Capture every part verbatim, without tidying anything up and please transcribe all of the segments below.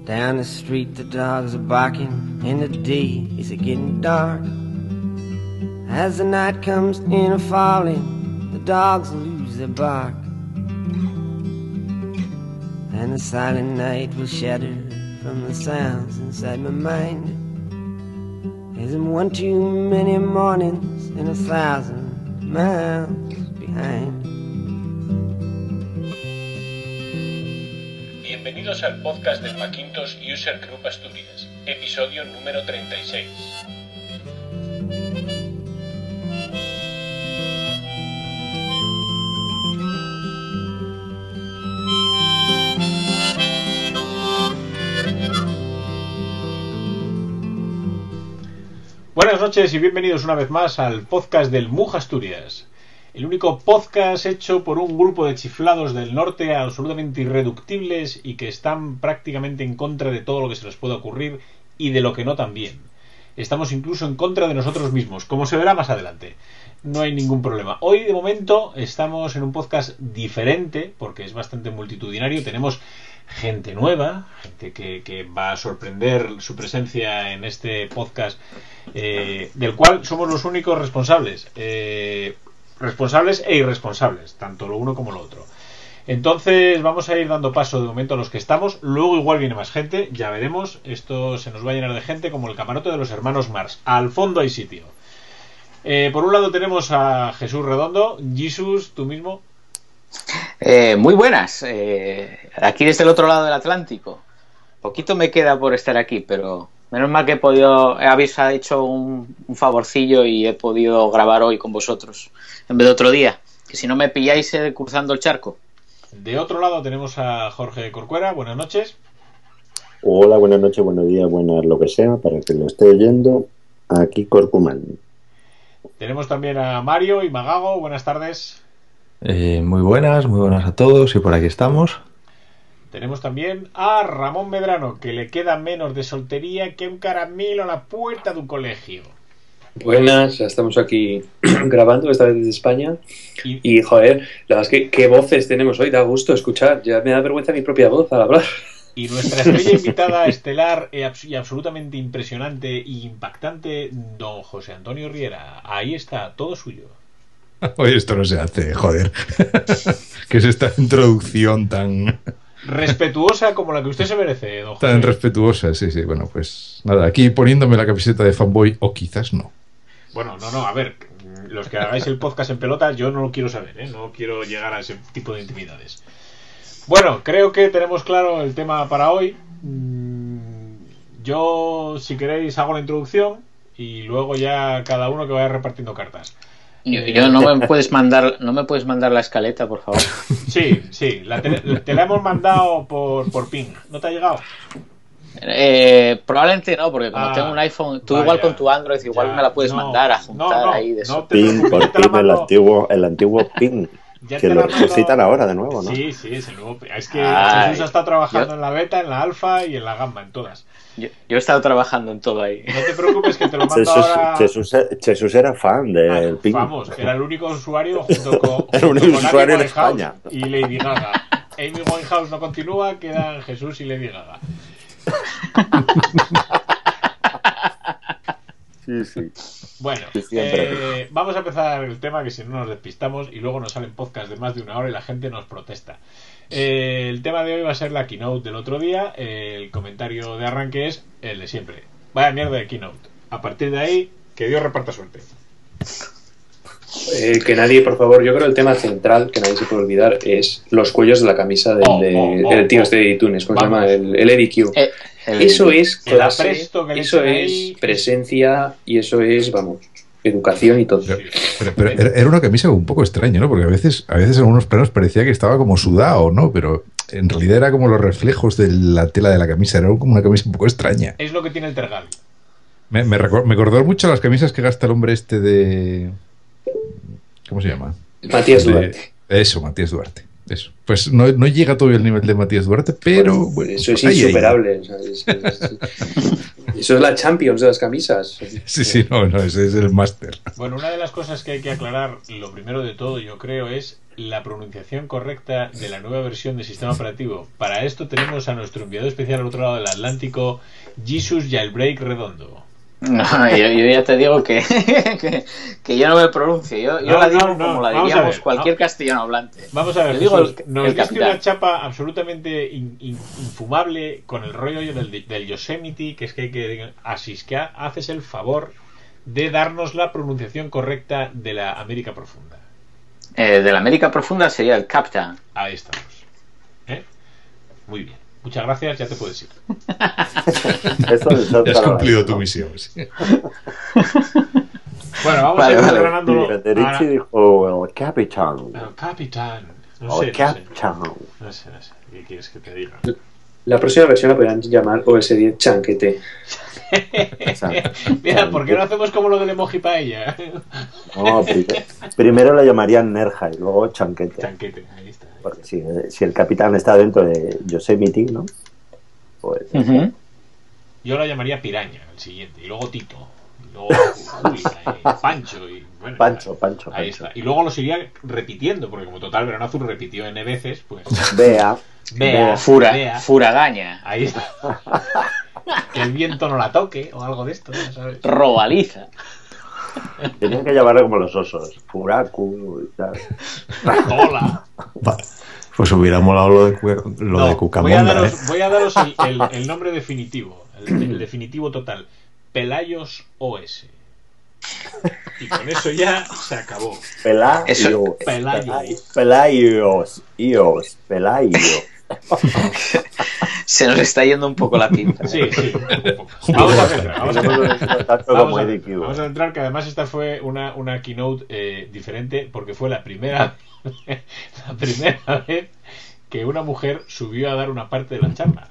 Down the street the dogs are barking, and the day is getting dark. As the night comes in a falling, the dogs lose their bark. And the silent night will shatter from the sounds inside my mind. There's one too many mornings and a thousand miles behind. Bienvenidos al podcast del Macintosh User Group Asturias, episodio número treinta y seis. Buenas noches y bienvenidos una vez más al podcast del Mug Asturias, el único podcast hecho por un grupo de chiflados del norte absolutamente irreductibles y que están prácticamente en contra de todo lo que se les pueda ocurrir y de lo que no también. Estamos incluso en contra de nosotros mismos, como se verá más adelante. No hay ningún problema. Hoy de momento estamos en un podcast diferente porque es bastante multitudinario. Tenemos gente nueva, gente que, que va a sorprender su presencia en este podcast, eh, del cual somos los únicos responsables. Eh, responsables e irresponsables, tanto lo uno como lo otro. Entonces vamos a ir dando paso de momento a los que estamos. Luego igual viene más gente, ya veremos. Esto se nos va a llenar de gente como el camarote de los hermanos Mars. Al fondo hay sitio. Eh, por un lado tenemos a Jesús Redondo. Jesús, tú mismo. Eh, muy buenas, eh, aquí desde el otro lado del Atlántico. Poquito me queda por estar aquí, pero menos mal que he podido, habéis hecho un, un favorcillo y he podido grabar hoy con vosotros en vez de otro día, que si no me pilláis eh, cruzando el charco. De otro lado tenemos a Jorge Corcuera. Buenas noches. Hola, buenas noches, buenos días, buenas lo que sea, para que lo esté oyendo. Aquí Corcuman. Tenemos también a Mario y Magago. Buenas tardes. Eh, muy buenas, muy buenas a todos y por aquí estamos. Tenemos también a Ramón Medrano, que le queda menos de soltería que un caramelo a la puerta de un colegio. Buenas, ya estamos aquí grabando, esta vez desde España. Y, y joder, la verdad es que qué voces tenemos hoy, da gusto escuchar. Ya me da vergüenza mi propia voz al hablar. Y nuestra estrella invitada estelar y absolutamente impresionante e impactante, don José Antonio Riera. Ahí está, todo suyo. Oye, esto no se hace, joder. ¿Qué es esta introducción tan respetuosa como la que usted se merece, don José? Tan respetuosa, sí, sí. Bueno, pues nada, aquí poniéndome la camiseta de fanboy, o quizás no. Bueno, no, no, a ver, los que hagáis el podcast en pelota, yo no lo quiero saber, ¿eh? No quiero llegar a ese tipo de intimidades. Bueno, creo que tenemos claro el tema para hoy. Yo, si queréis, hago la introducción y luego ya cada uno que vaya repartiendo cartas. Yo, yo no me puedes mandar, no me puedes mandar la escaleta, por favor. Sí, sí, la te, te la hemos mandado por, por ping. ¿No te ha llegado? Eh, probablemente no, porque como ah, tengo un iPhone, tú vaya, igual con tu Android igual ya, me la puedes no, mandar a juntar no, no, ahí de no eso. Ping por ping, el antiguo, el antiguo ping. Ya que lo resucitan ahora de nuevo, ¿no? Sí, sí, es el nuevo. Es que Ay, Jesús ha estado trabajando yo... en la beta, en la alfa y en la gamma, en todas. Yo, yo he estado trabajando en todo ahí. No te preocupes que te lo mando Jesús, ahora. Jesús, Jesús era fan del ah, ping. Vamos, era el único usuario junto con, el único junto con usuario Amy en España. Y Lady Gaga. Amy Winehouse no continúa, quedan Jesús y Lady Gaga. Sí, sí. Bueno, sí, eh, vamos a empezar el tema, que si no nos despistamos y luego nos salen podcasts de más de una hora y la gente nos protesta. Eh, el tema de hoy va a ser la keynote del otro día. Eh, el comentario de arranque es el de siempre. Vaya mierda de keynote. A partir de ahí, que Dios reparta suerte. Eh, que nadie, por favor, yo creo que el tema central que nadie se puede olvidar es los cuellos de la camisa del oh, de, oh, oh, el tío oh. este de iTunes, ¿cómo Vamos. se llama? El, el Eddie Q. Eh, el... Eso es clase, apresto que eso le es ahí... presencia y eso es, vamos, educación y todo. Pero, pero, pero era una camisa un poco extraña, ¿no? Porque a veces, a veces en algunos planos parecía que estaba como sudado, ¿no? Pero en realidad era como los reflejos de la tela de la camisa, era como una camisa un poco extraña. Es lo que tiene el Tergal. Me, me, recor- me recordó mucho las camisas que gasta el hombre este de... ¿Cómo se llama? Matías de... Duarte. Eso, Matías Duarte. Eso. Pues no, no llega todavía al nivel de Matías Duarte, pero... Bueno, bueno, eso es ahí, insuperable. ahí. O sea, es, es, es, eso es la Champions de las camisas. Sí, sí, no, no, ese es el máster. Bueno, una de las cosas que hay que aclarar, lo primero de todo, yo creo, es la pronunciación correcta de la nueva versión del sistema operativo. Para esto tenemos a nuestro enviado especial al otro lado del Atlántico, Jesus Jailbreak Redondo. No, yo, yo ya te digo que, que, que yo no me pronuncio. Yo, yo no, la digo no, no, como la diríamos cualquier no. castellano hablante. Vamos a ver, digo Jesús, el, nos el diste una chapa absolutamente in, in, infumable con el rollo del, del Yosemite, que es que hay que... Así que haces el favor de darnos la pronunciación correcta de la América Profunda. Eh, de la América Profunda sería el Captain. Ahí estamos. ¿Eh? Muy bien. Muchas gracias, ya te puedes ir. Ya has cumplido tu misión. Sí. Bueno, vamos vale, a ir vale. desgranándolo. Federici dijo el capitán. El capitán. No el sé, capitán. No sé, no sé. ¿Qué quieres que te diga? La próxima versión la podrían llamar O S diez Chanquete. Mira, ¿por qué no hacemos como lo del emoji paella? No, primero, primero la llamarían Nerja y luego Chanquete. Chanquete, ahí está. Porque si, si el capitán está dentro de Yosemite, ¿no? Pues... Uh-huh. Yo la llamaría Piraña, el siguiente. Y luego Tito. Y luego Julia, y Pancho. Y, bueno, Pancho, Pancho. Ahí Pancho. está. Y luego los iría repitiendo, porque como Total Verano Azul repitió N veces, pues... Vea. Vea. Fura, Vea. Furagaña. Ahí está. Que el viento no la toque, o algo de esto, ¿no? ¿Sabes? Robaliza. Tenían que llamarlo como los osos. Furaku y tal. Hola. Vale. Pues hubiera molado lo de, lo no, de Cucamonda. Voy a daros, ¿eh? voy a daros el, el, el nombre definitivo. El, el definitivo total. Pelayos O S. Y con eso ya se acabó. Pelayos. Pelayos. Pelayos. Ios. Pelayos. Se nos está yendo un poco la pinta. Sí, sí. Vamos a centrar. Vamos a centrar. Vamos a, vamos a centrar que además esta fue una, una keynote eh, diferente porque fue la primera la primera vez que una mujer subió a dar una parte de la charla.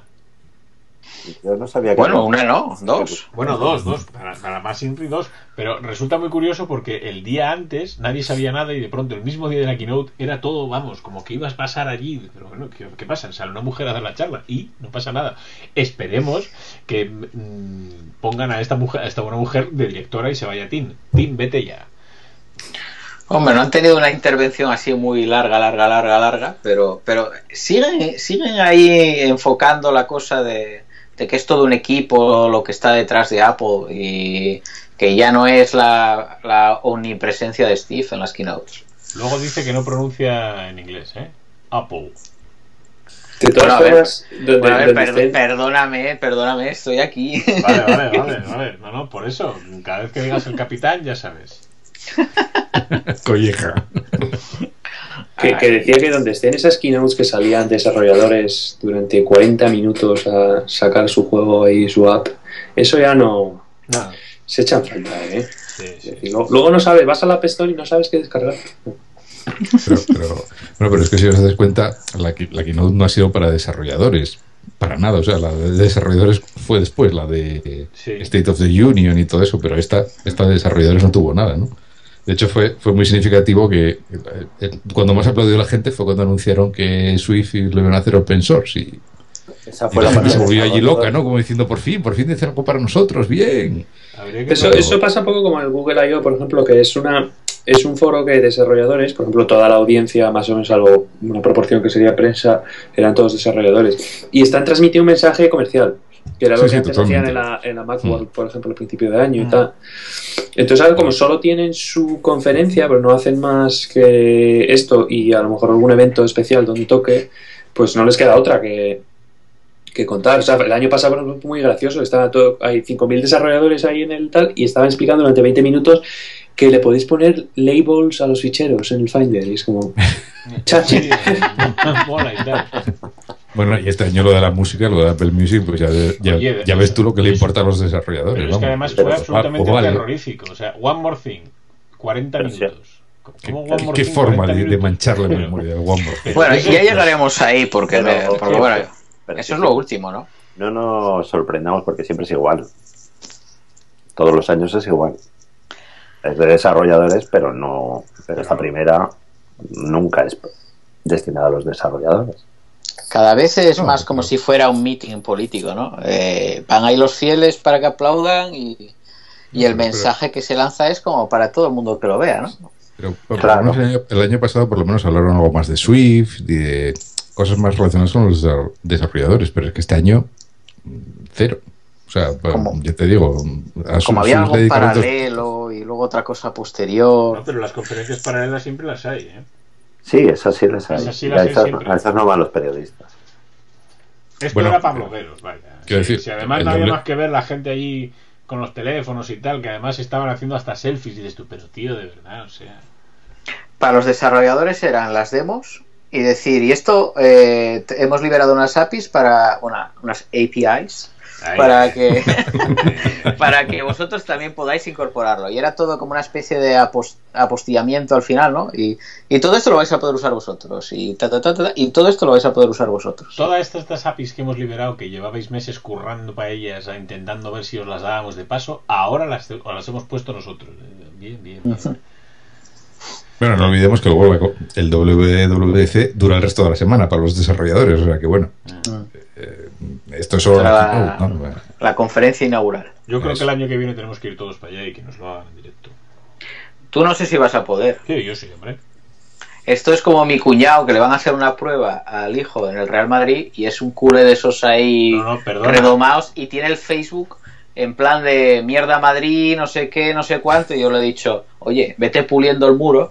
Yo no sabía que bueno, no. una no, dos. Bueno, dos, dos. Para, para más Inri, dos. Pero resulta muy curioso porque el día antes nadie sabía nada y de pronto el mismo día de la keynote era todo, vamos, como que ibas a pasar allí. Pero bueno, ¿qué, qué pasa? Sale una mujer a dar la charla y no pasa nada. Esperemos que mmm, pongan a esta mujer, a esta buena mujer de directora y se vaya a Tim. Tim, vete ya. Hombre, no han tenido una intervención así muy larga, larga, larga, larga, pero, pero siguen, siguen ahí enfocando la cosa de... de que es todo un equipo lo que está detrás de Apple y que ya no es la, la omnipresencia de Steve en las keynotes. Luego dice que no pronuncia en inglés, ¿eh? Apple. De todas bueno, formas, a ver, donde, bueno, a ver donde per, estén... perdóname, perdóname, estoy aquí. Vale, vale, vale, vale. No, no, por eso, cada vez que digas el capitán, ya sabes. Colleja. Que, que decía que donde estén esas keynotes que salían desarrolladores durante cuarenta minutos a sacar su juego y su app, eso ya no, no. se echan falta, ¿eh? Sí, sí. Es decir, luego, luego no sabes, vas a la App Store y no sabes qué descargar. Pero, pero, bueno, pero es que si os dais cuenta, la, la keynote no ha sido para desarrolladores, para nada. O sea, la de desarrolladores fue después, la de sí. State of the Union y todo eso, pero esta, esta de desarrolladores no tuvo nada, ¿no? De hecho, fue, fue muy significativo que eh, cuando más aplaudió la gente fue cuando anunciaron que Swift lo iban a hacer open source y, Esa y fue la la gente se volvió parte allí loca, ¿no? Como diciendo, por fin, por fin dicen algo para nosotros, bien. Eso, eso pasa un poco como el Google I O, por ejemplo, que es una es un foro que desarrolladores, por ejemplo, toda la audiencia, más o menos algo, una proporción que sería prensa, eran todos desarrolladores. Y están transmitiendo un mensaje comercial, que era lo Sí, que sí, antes totalmente. hacían en la, en la Macworld, Mm. por ejemplo, al principio de año y tal. Entonces, ahora como solo tienen su conferencia, pero no hacen más que esto y a lo mejor algún evento especial donde toque, pues no les queda otra que, que contar. O sea, el año pasado, por ejemplo, fue muy gracioso. Estaba todo, hay cinco mil desarrolladores ahí en el tal y estaban explicando durante veinte minutos que le podéis poner labels a los ficheros en el Finder. Y es como... chachi. Sí, mola y tal. Bueno, y este año lo de la música, lo de Apple Music, pues ya, ya, Oye, ya ves tú lo que le es- importa a los desarrolladores. Pero es vamos. que además Pero, fue absolutamente pues, vale. terrorífico. O sea, One More Thing, cuarenta Pero sí. minutos. ¿Qué, ¿Cómo One qué- More qué Thing, forma cuarenta de, de minutos? manchar la Pero- memoria del One More Thing. Bueno, Eso- ya llegaremos ahí porque, Pero- me- porque bueno, pero eso sí, es lo sí. último, ¿no? No nos sorprendamos porque siempre es igual. Todos los años es igual. Es de desarrolladores, pero no. Pero esta primera nunca es destinada a los desarrolladores. Cada vez es No, más como pero- si fuera un meeting político, ¿no? Eh, van ahí los fieles para que aplaudan y, y el pero- mensaje que se lanza es como para todo el mundo que lo vea, ¿no? Pero por Claro. lo menos el, año, el año pasado por lo menos hablaron algo más de Swift y de cosas más relacionadas con los desa- desarrolladores, pero es que este año mm, cero. O sea, Como- ya te digo, a Como Swift había le algo dedicaron dos- paralelo y luego otra cosa posterior. No, pero las conferencias paralelas siempre las hay, ¿eh? Sí, esas sí las hay. Esas sí Y las a, hay esas, siempre. a esas no van los periodistas. Esto Bueno, era para blogueros, vaya. quiero Si, decir, si además el no había doble- más que ver la gente allí con los teléfonos y tal, que además estaban haciendo hasta selfies y dices tú, pero tío, de verdad, o sea... Para los desarrolladores eran las demos y decir, y esto eh, te- hemos liberado unas A P Is para una, unas A P Is Ahí. para que para que vosotros también podáis incorporarlo. Y era todo como una especie de apos- apostillamiento al final, ¿no? Y, y todo esto lo vais a poder usar vosotros. Y, ta, ta, ta, ta, y todo esto lo vais a poder usar vosotros. Todas estas, estas A P Is que hemos liberado, que llevabais meses currando para ellas, a- intentando ver si os las dábamos de paso, ahora las, os las hemos puesto nosotros. Bien, bien, bien. Bueno, no olvidemos que luego la- el W W D C dura el resto de la semana para los desarrolladores, o sea que bueno, eh, esto es solo Será la la, keynote, ¿no? Bueno, la conferencia inaugural. Yo creo Eso. que el año que viene tenemos que ir todos para allá y que nos lo hagan en directo. Tú no sé si vas a poder. Sí, yo sí, hombre. Esto es como mi cuñado, que le van a hacer una prueba al hijo en el Real Madrid y es un culé de esos ahí No, no, perdona. redomados y tiene el Facebook en plan de mierda Madrid, no sé qué, no sé cuánto, y yo le he dicho, oye, vete puliendo el muro,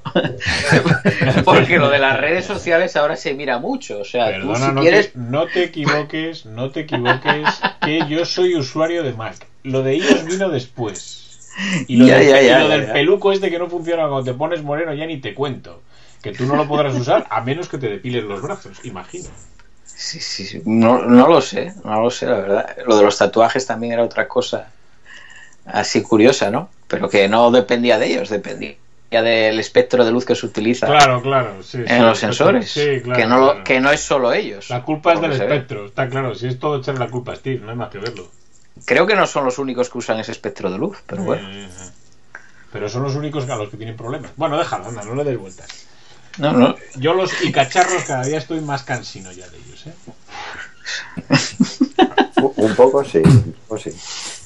porque lo de las redes sociales ahora se mira mucho, o sea, Perdona, tú si no, quieres... te, no te equivoques, no te equivoques, que yo soy usuario de Mac. Lo de iOS vino después. Y lo, Ya, del, ya, y ya, lo ya, del ya. peluco este que no funciona cuando te pones moreno ya ni te cuento. Que tú no lo podrás usar a menos que te depiles los brazos, imagino. Sí, sí, sí. No, no lo sé, no lo sé, la verdad. Lo de los tatuajes también era otra cosa así curiosa, ¿no? Pero que no dependía de ellos, dependía del espectro de luz que se utiliza Claro, claro, sí. en sí, los sí, sensores. sí, claro, que, no lo- claro. que no es solo ellos. La culpa es por del lo que se ve. espectro, está claro. Si es todo echarle la culpa a Steve, no hay más que verlo. Creo que no son los únicos que usan ese espectro de luz, pero bueno. Eh, Pero son los únicos a los que tienen problemas. Bueno, déjalo, anda, no le des vueltas. No, no. Yo los y cacharros cada día estoy más cansino ya de ellos, ¿eh? Un poco sí, un poco sí.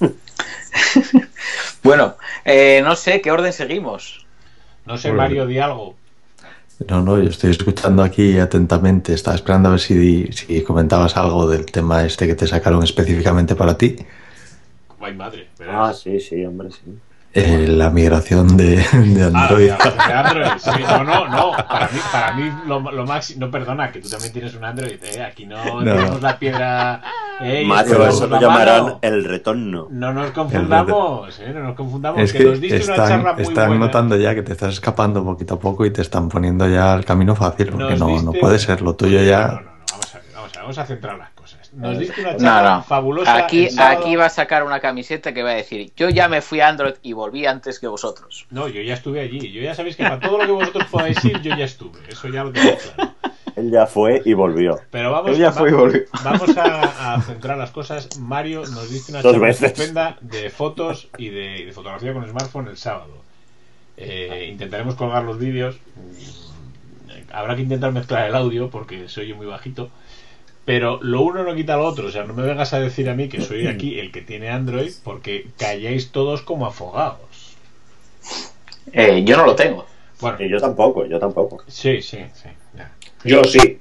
Bueno, eh, no sé qué orden seguimos. No sé, Bueno. Mario, di algo. No, no, yo estoy escuchando aquí atentamente. Estaba esperando a ver si, si comentabas algo del tema este que te sacaron específicamente para ti. Ay, madre. Ah, verás. sí, sí, hombre, sí. Eh, la migración de, de Ah, Android. de, de Android. Sí, no, no, no. Para mí, para mí lo, lo máximo. No, perdona, que tú también tienes un Android, ¿eh? Aquí no, No. tenemos la piedra. ¿eh? Y Macho, escondemos eso la lo llamarán mano. el retorno. No nos confundamos, ¿eh? No nos confundamos. Es que, que nos diste una charla están, muy están buena. notando ya que te estás escapando poquito a poco y te están poniendo ya el camino fácil, porque Nos no, diste- no puede ser. Lo tuyo ya... No, no, no, vamos a ver, vamos a ver, vamos a centrar las cosas. Nos diste una No, charla no. fabulosa. Aquí, el sábado. aquí va a sacar una camiseta que va a decir, yo ya me fui a Android y volví antes que vosotros. No, yo ya estuve allí. Yo ya sabéis que para todo lo que vosotros podáis ir, yo ya estuve. Eso ya lo tengo claro. Él ya fue y volvió. Pero vamos, Él ya fue y va- volvió. vamos a, a centrar las cosas. Mario nos diste una Dos charla veces. estupenda de fotos y de, y de fotografía con smartphone el sábado. Eh, intentaremos colgar los vídeos. Mm, Habrá que intentar mezclar el audio porque se oye muy bajito. Pero lo uno no quita lo otro. O sea, no me vengas a decir a mí que soy aquí el que tiene Android porque calláis todos como afogados. Eh, yo no lo tengo. Bueno, Y yo tampoco, yo tampoco. sí, sí, sí. Ya. Yo sí.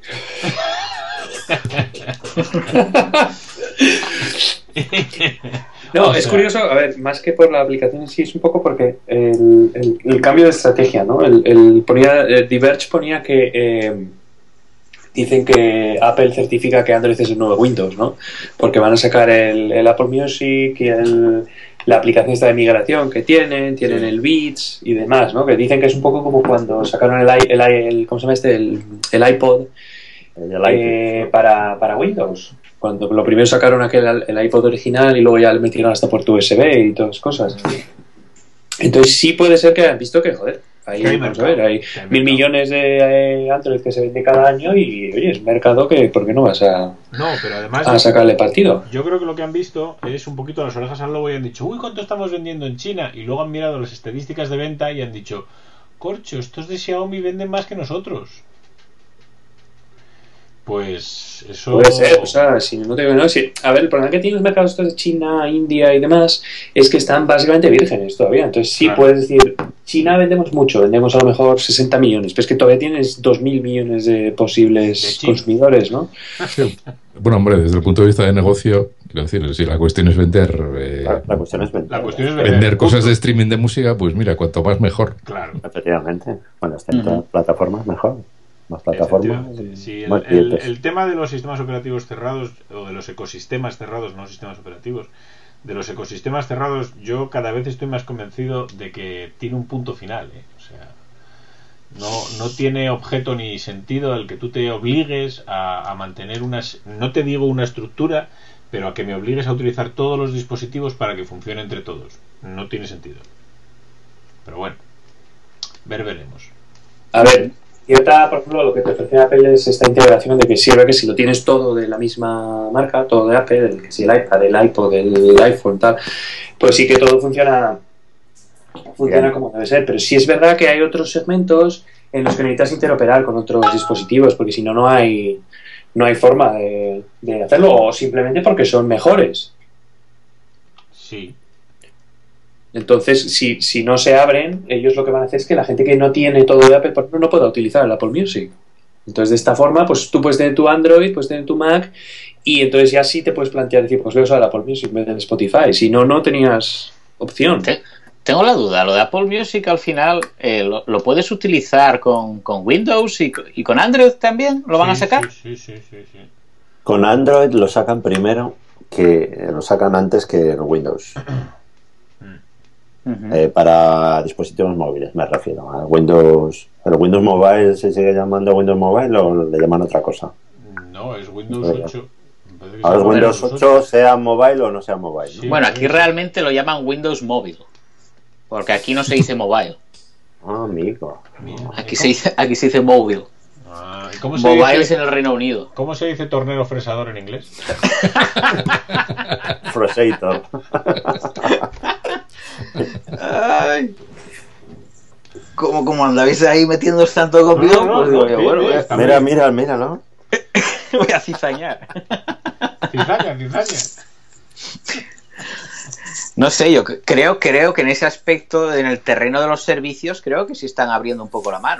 No, O es sea, curioso, a ver, más que por la aplicación en sí, es un poco porque el, el- el cambio de estrategia, ¿no? El, el ponía, el Diverge ponía que eh, dicen que Apple certifica que Android es el nuevo Windows, ¿no? Porque van a sacar el, el Apple Music y el, la aplicación esta de migración que tienen, tienen el Beats y demás, ¿no? Que dicen que es un poco como cuando sacaron el, i- el, i- el ¿cómo se llama este? El, el iPod El iPod, eh, ¿no? para, para Windows. Cuando lo primero sacaron aquel el iPod original y luego ya le metieron hasta puerto U S B y todas las cosas. Entonces sí puede ser que hayan visto que, joder, ahí Que hay vamos a mercado, ver, hay que hay mil mercado. millones de eh, Android que se vende cada año y, oye, es mercado que, ¿por qué no vas a, No, pero además. a sacarle partido? Yo creo que lo que han visto es un poquito las orejas al lobo y han dicho, uy, ¿cuánto estamos vendiendo en China? Y luego han mirado las estadísticas de venta y han dicho, corcho, estos de Xiaomi venden más que nosotros. Pues eso... Puede ser, o sea, si no te digo, no, si, a ver, el problema que tienen los mercados estos de China, India y demás es que están básicamente vírgenes todavía. Entonces sí Claro. puedes decir, China vendemos mucho, vendemos a lo mejor sesenta millones, pero es que todavía tienes dos mil millones de posibles De chips. consumidores, ¿no? Sí. Bueno, hombre, desde el punto de vista de negocio, quiero decir, si la cuestión es vender, eh, La, la cuestión es vender. La cuestión es vender, vender, cosas punto. de streaming de música, pues mira, cuanto más mejor. Claro. Efectivamente. Bueno, están todas las plataformas mejor. Más plataformas. Efectivamente. Sí, el, más el- clientes. el tema de los sistemas operativos cerrados, o de los ecosistemas cerrados, no sistemas operativos, de los ecosistemas cerrados, yo cada vez estoy más convencido de que tiene un punto final, ¿eh? O sea, no, no tiene objeto ni sentido el que tú te obligues a, a mantener unas, no te digo una estructura, pero a que me obligues a utilizar todos los dispositivos para que funcione entre todos. No tiene sentido. Pero bueno, ver veremos. A ver, y otra, por ejemplo, lo que te ofrece Apple es esta integración de que sirve que si lo tienes todo de la misma marca, todo de Apple, el- que si el iPad, el iPod, el iPhone, tal, pues sí que todo funciona funciona Bien. como debe ser. Pero sí es verdad que hay otros segmentos en los que necesitas interoperar con otros dispositivos, porque si no, no hay no hay forma de, de hacerlo, o simplemente porque son mejores. Sí. Entonces, si, si no se abren, ellos lo que van a hacer es que la gente que no tiene todo de Apple, por ejemplo, no pueda utilizar el Apple Music. Entonces, de esta forma, pues tú puedes tener tu Android, puedes tener tu Mac, y entonces ya sí te puedes plantear decir, pues voy a usar el Apple Music en vez del Spotify. Si no, no tenías opción. Te- Tengo la duda, lo de Apple Music al final eh, lo, lo puedes utilizar con, con Windows y, co- y con Android también, ¿lo van a Sí, sacar? Sí, sí, sí, sí, sí. Con Android lo sacan primero que lo sacan antes que el Windows. Ujú. Eh, para dispositivos móviles me refiero. Al Windows, el Windows Mobile se sigue llamando Windows Mobile o le llaman otra cosa. No, es Windows Oiga. ocho. Me parece que Ahora se es llama Windows ocho, sea mobile o no sea mobile, ¿no? Sí. Bueno, aquí realmente lo llaman Windows Mobile, porque aquí no se dice mobile, Ah, amigo. Mira, aquí ¿y se dice, aquí se dice mobile. Ah, ¿y cómo se Mobile es dice, en el Reino Unido. ¿Cómo se dice tornero fresador en inglés? Frosator. Ay. Como, como andabais ahí metiéndoos tanto conmigo, No, no, pues digo no, yo, sí, bueno, sí, voy a, está Mira, bien. mira, mira, ¿no? voy a cizañar. Cizaña, cizaña. No sé, yo c- creo, creo que en ese aspecto, en el terreno de los servicios, creo que sí están abriendo un poco la mano.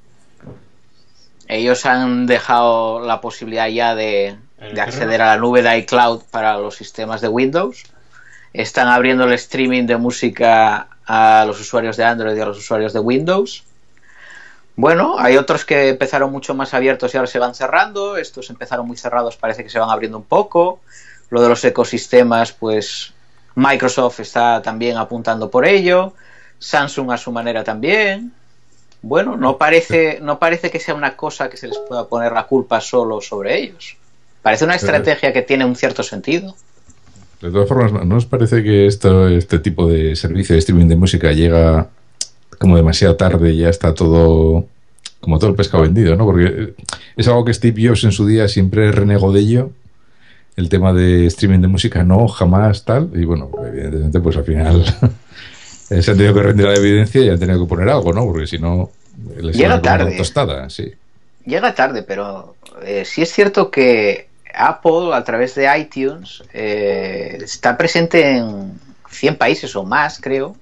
Ellos han dejado la posibilidad ya de, ¿En el de acceder terreno? a la nube de iCloud para los sistemas de Windows. Están abriendo el streaming de música a los usuarios de Android y a los usuarios de Windows. Bueno, hay otros que empezaron mucho más abiertos y ahora se van cerrando. Estos empezaron muy cerrados, parece que se van abriendo un poco. Lo de los ecosistemas, pues Microsoft está también apuntando por ello. Samsung a su manera también. Bueno, no parece, no parece que sea una cosa que se les pueda poner la culpa solo sobre ellos. Parece una estrategia que tiene un cierto sentido. De todas formas, ¿no no os parece que esto, este tipo de servicio de streaming de música llega como demasiado tarde y ya está todo, como todo el pescado vendido, ¿no? Porque es algo que Steve Jobs en su día siempre renegó de ello, el tema de streaming de música, no, jamás tal, y bueno, evidentemente pues al final se han tenido que rendir a la evidencia y han tenido que poner algo, ¿no? Porque si no, les Llega iban a comer tarde. una tostada, sí. Llega tarde, pero eh, sí es cierto que Apple, a través de iTunes, eh, está presente en cien países o más, creo.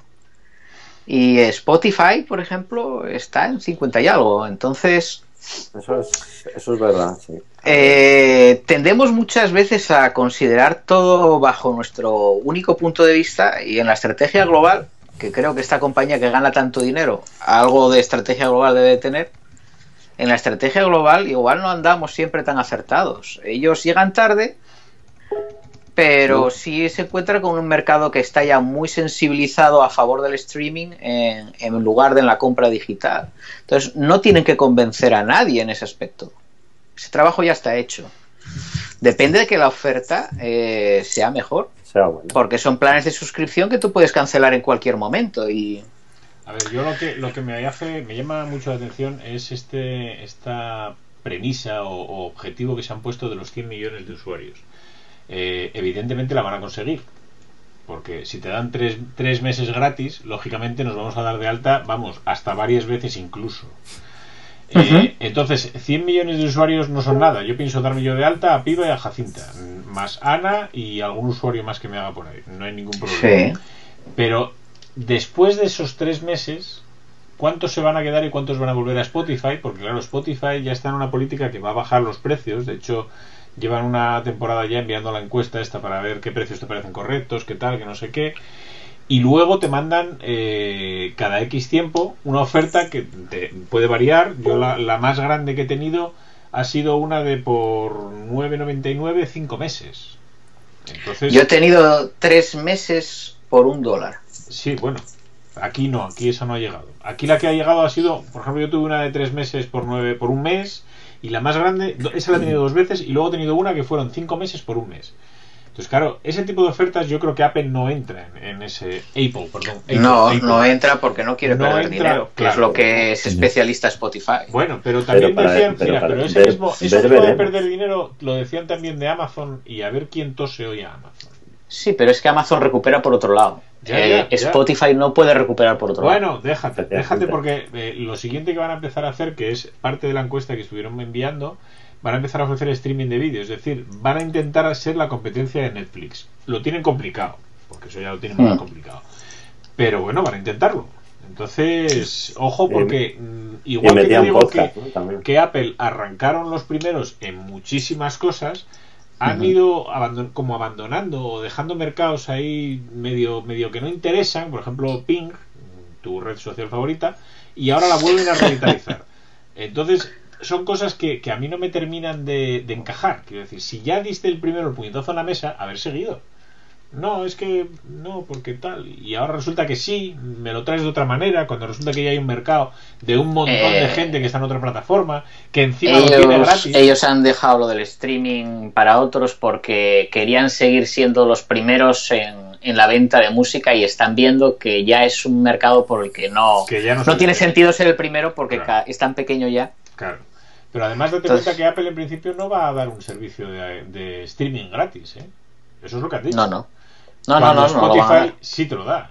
Y Spotify, por ejemplo, está en cincuenta y algo. Entonces, Eso es, eso es verdad, sí. eh, tendemos muchas veces a considerar todo bajo nuestro único punto de vista, y en la estrategia global, que creo que esta compañía que gana tanto dinero, algo de estrategia global debe tener. En la estrategia global igual no andamos siempre tan acertados. Ellos llegan tarde, pero sí se encuentra con un mercado que está ya muy sensibilizado a favor del streaming en, en lugar de en la compra digital. Entonces no tienen que convencer a nadie en ese aspecto. Ese trabajo ya está hecho. Depende de que la oferta eh, sea mejor, Sea bueno. porque son planes de suscripción que tú puedes cancelar en cualquier momento. Y A ver, yo lo que lo que me hace, me llama mucho la atención es este esta premisa o, o objetivo que se han puesto de los cien millones de usuarios. Eh, evidentemente la van a conseguir, porque si te dan tres, tres meses gratis, lógicamente nos vamos a dar de alta, vamos, hasta varias veces incluso. Eh, entonces, cien millones de usuarios no son nada. Yo pienso darme yo de alta a Piba y a Jacinta, más Ana y algún usuario más que me haga por ahí. No hay ningún problema. Sí. Pero después de esos tres meses, ¿cuántos se van a quedar y cuántos van a volver a Spotify? Porque claro, Spotify ya está en una política que va a bajar los precios. De hecho, llevan una temporada ya enviando la encuesta esta para ver qué precios te parecen correctos, qué tal, que no sé qué. Y luego te mandan eh, cada X tiempo una oferta que te puede variar. Yo la, la más grande que he tenido ha sido una de por nueve noventa y nueve cinco meses. Entonces, Yo he tenido tres meses por un dólar. sí, bueno, aquí no, aquí eso no ha llegado. Aquí la que ha llegado ha sido, por ejemplo, yo tuve una de tres meses por nueve por un mes, y la más grande, esa la he tenido dos veces, y luego he tenido una que fueron cinco meses por un mes. Entonces, claro, ese tipo de ofertas yo creo que Apple no entra en, en ese Apple, perdón. Apple, No, Apple. no entra porque no quiere No perder entra, dinero, que claro. es lo que es especialista Spotify. Bueno, pero también Pero para- decían, pero mira, para pero ese ver- mismo, ver eso mismo de veremos. perder dinero lo decían también de Amazon, y a ver quién tose hoy a Amazon. Sí, pero es que Amazon recupera por otro lado. Ya, Eh, ya, ya. Spotify no puede recuperar por otro lado. Bueno, déjate, déjate porque eh, lo siguiente que van a empezar a hacer, que es parte de la encuesta que estuvieron enviando, van a empezar a ofrecer streaming de vídeo, es decir, van a intentar ser la competencia de Netflix. Lo tienen complicado, porque eso ya lo tienen muy Mm. complicado. Pero bueno, van a intentarlo. Entonces, ojo, porque mm, Y igual que te metían digo podcast, que, ¿no? También. que Apple arrancaron los primeros en muchísimas cosas, han Ujú. ido abandon- como abandonando o dejando mercados ahí medio medio que no interesan, por ejemplo Ping, tu red social favorita, y ahora la vuelven a revitalizar. Entonces son cosas que, que a mí no me terminan de, de encajar. Quiero decir, si ya diste el primero el puñetazo en la mesa, haber seguido. No, es que no, porque tal. Y ahora resulta que sí, me lo traes de otra manera, cuando resulta que ya hay un mercado de un montón de Eh, gente que está en otra plataforma, que encima lo tiene Ellos, gratis. ellos han dejado lo del streaming para otros porque querían seguir siendo los primeros en, en la venta de música y están viendo que ya es un mercado por el que no, Que ya no no se tiene vende. sentido ser el primero porque Claro. ca- es tan pequeño ya. Claro. Pero además date Entonces- cuenta que Apple en principio no va a dar un servicio de, de streaming gratis, ¿eh? Eso es lo que has dicho. No, no. No, no, Cuando no, no lo van a Spotify dar. sí te lo da.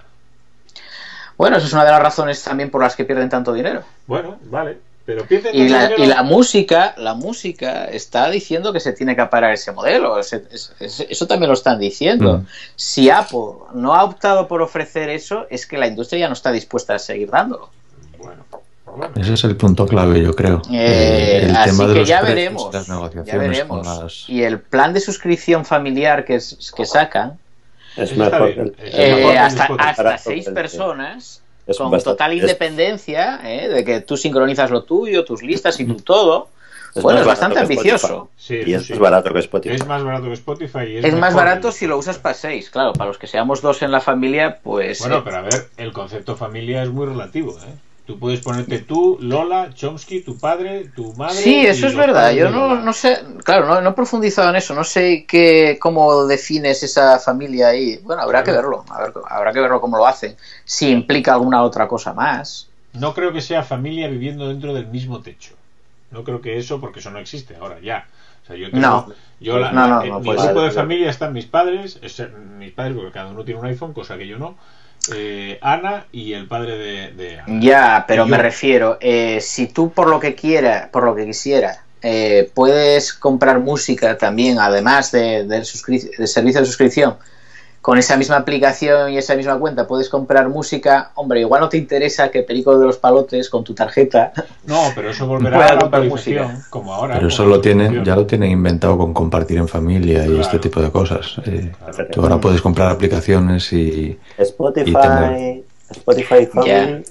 Bueno, esa es una de las razones también por las que pierden tanto dinero. Bueno, vale. Pero pierden Y tanto la, dinero. y la música, la música está diciendo que se tiene que parar ese modelo. Ese- es- es- eso también lo están diciendo. Mm. Si Apple no ha optado por ofrecer eso, es que la industria ya no está dispuesta a seguir dándolo. Bueno, bueno. Ese es el punto clave, yo creo. Eh, Eh, el así tema de que los ya precios veremos. y las Ya negociaciones veremos. con las... Y el plan de suscripción familiar que, es- que sacan, Es Eso está mejor bien. que- Es eh, mejor que el hasta, Spotify. hasta Barato, seis pero- personas, es con bastante- total es- independencia, eh, de que tú sincronizas lo tuyo, tus listas y tu todo. Es Bueno, más es bastante barato que ambicioso. Sí, Y eso es sí. más barato que Spotify. Es más barato que Spotify. Y es Es más mejor barato que si lo Spotify. usas para seis, claro, para los que seamos dos en la familia, pues... Bueno, eh, pero a ver, el concepto familia es muy relativo, ¿eh? Tú puedes ponerte tú, Lola, Chomsky, tu padre, tu madre. Sí, y eso es los verdad. padres Yo de no, Lola. no sé, claro, no, no he profundizado en eso. No sé qué, cómo defines esa familia ahí. Bueno, habrá que verlo. A ver, habrá que verlo cómo lo hacen. Si implica alguna otra cosa más. No creo que sea familia viviendo dentro del mismo techo. No creo que eso, porque eso no existe ahora ya. O sea, yo tengo, No. yo la, No, no, eh, no mi puede grupo ser. de familia están mis padres, es, eh, mis padres porque cada uno tiene un iPhone, cosa que yo no. Eh, Ana y el padre de, de Ana. Ya, pero Y me yo. refiero, eh, si tú por lo que quiera, por lo que quisiera, eh, puedes comprar música también, además de, del suscri- del servicio de suscripción, con esa misma aplicación y esa misma cuenta puedes comprar música, hombre, igual no te interesa que Perico de los Palotes con tu tarjeta. No, pero eso volverá Pueda a la comprar autorización, música. como ahora. Pero con eso la lo tienen, suscripción. ya lo tienen inventado con compartir en familia y Claro. este tipo de cosas. Eh, Claro. tú ahora puedes comprar aplicaciones y... Spotify, Y tener- Spotify Family,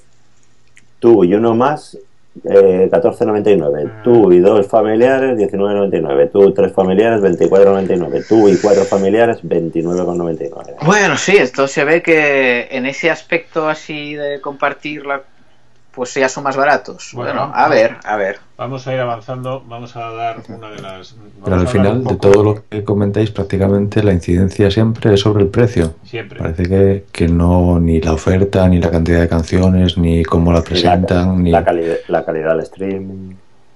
tú y uno más, eh, catorce noventa y nueve. Mm. Tú y dos familiares, diecinueve noventa y nueve. Tú y tres familiares, veinticuatro noventa y nueve. Tú y cuatro familiares, veintinueve noventa y nueve. Bueno, sí, esto se ve que en ese aspecto así de compartirla, pues ya son más baratos. Bueno, Bueno, vamos. a ver, a ver. Vamos a ir avanzando, vamos a dar una de las... vamos Pero a al hablar final, un de poco- todo lo que comentáis, prácticamente la incidencia siempre es sobre el precio. Siempre. Parece que, que no, ni la oferta, ni la cantidad de canciones, ni cómo la presentan, la, ni... la, calidad, la calidad del stream.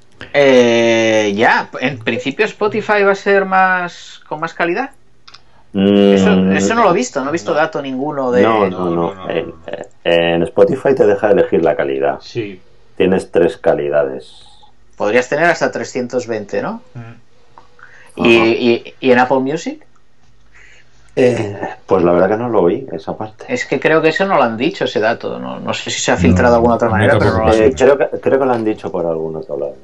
Eh, ya, en principio Spotify va a ser más con más calidad. Mm, Eso, eso no lo he visto, no he visto No. dato ninguno de... No, no, No, no. no, no, En, no. en Spotify te deja elegir la calidad. Sí, Tienes tres calidades. podrías tener hasta trescientos veinte, ¿no? Mm. ¿Y, y, y en Apple Music? Eh, pues la verdad que no lo oí, esa parte. Es que creo que eso no lo han dicho, ese dato. No, no sé si se ha filtrado No, de alguna otra a mí manera, pero no tampoco lo han me Eh, dicho. creo, que, creo que lo han dicho por algún otro lado.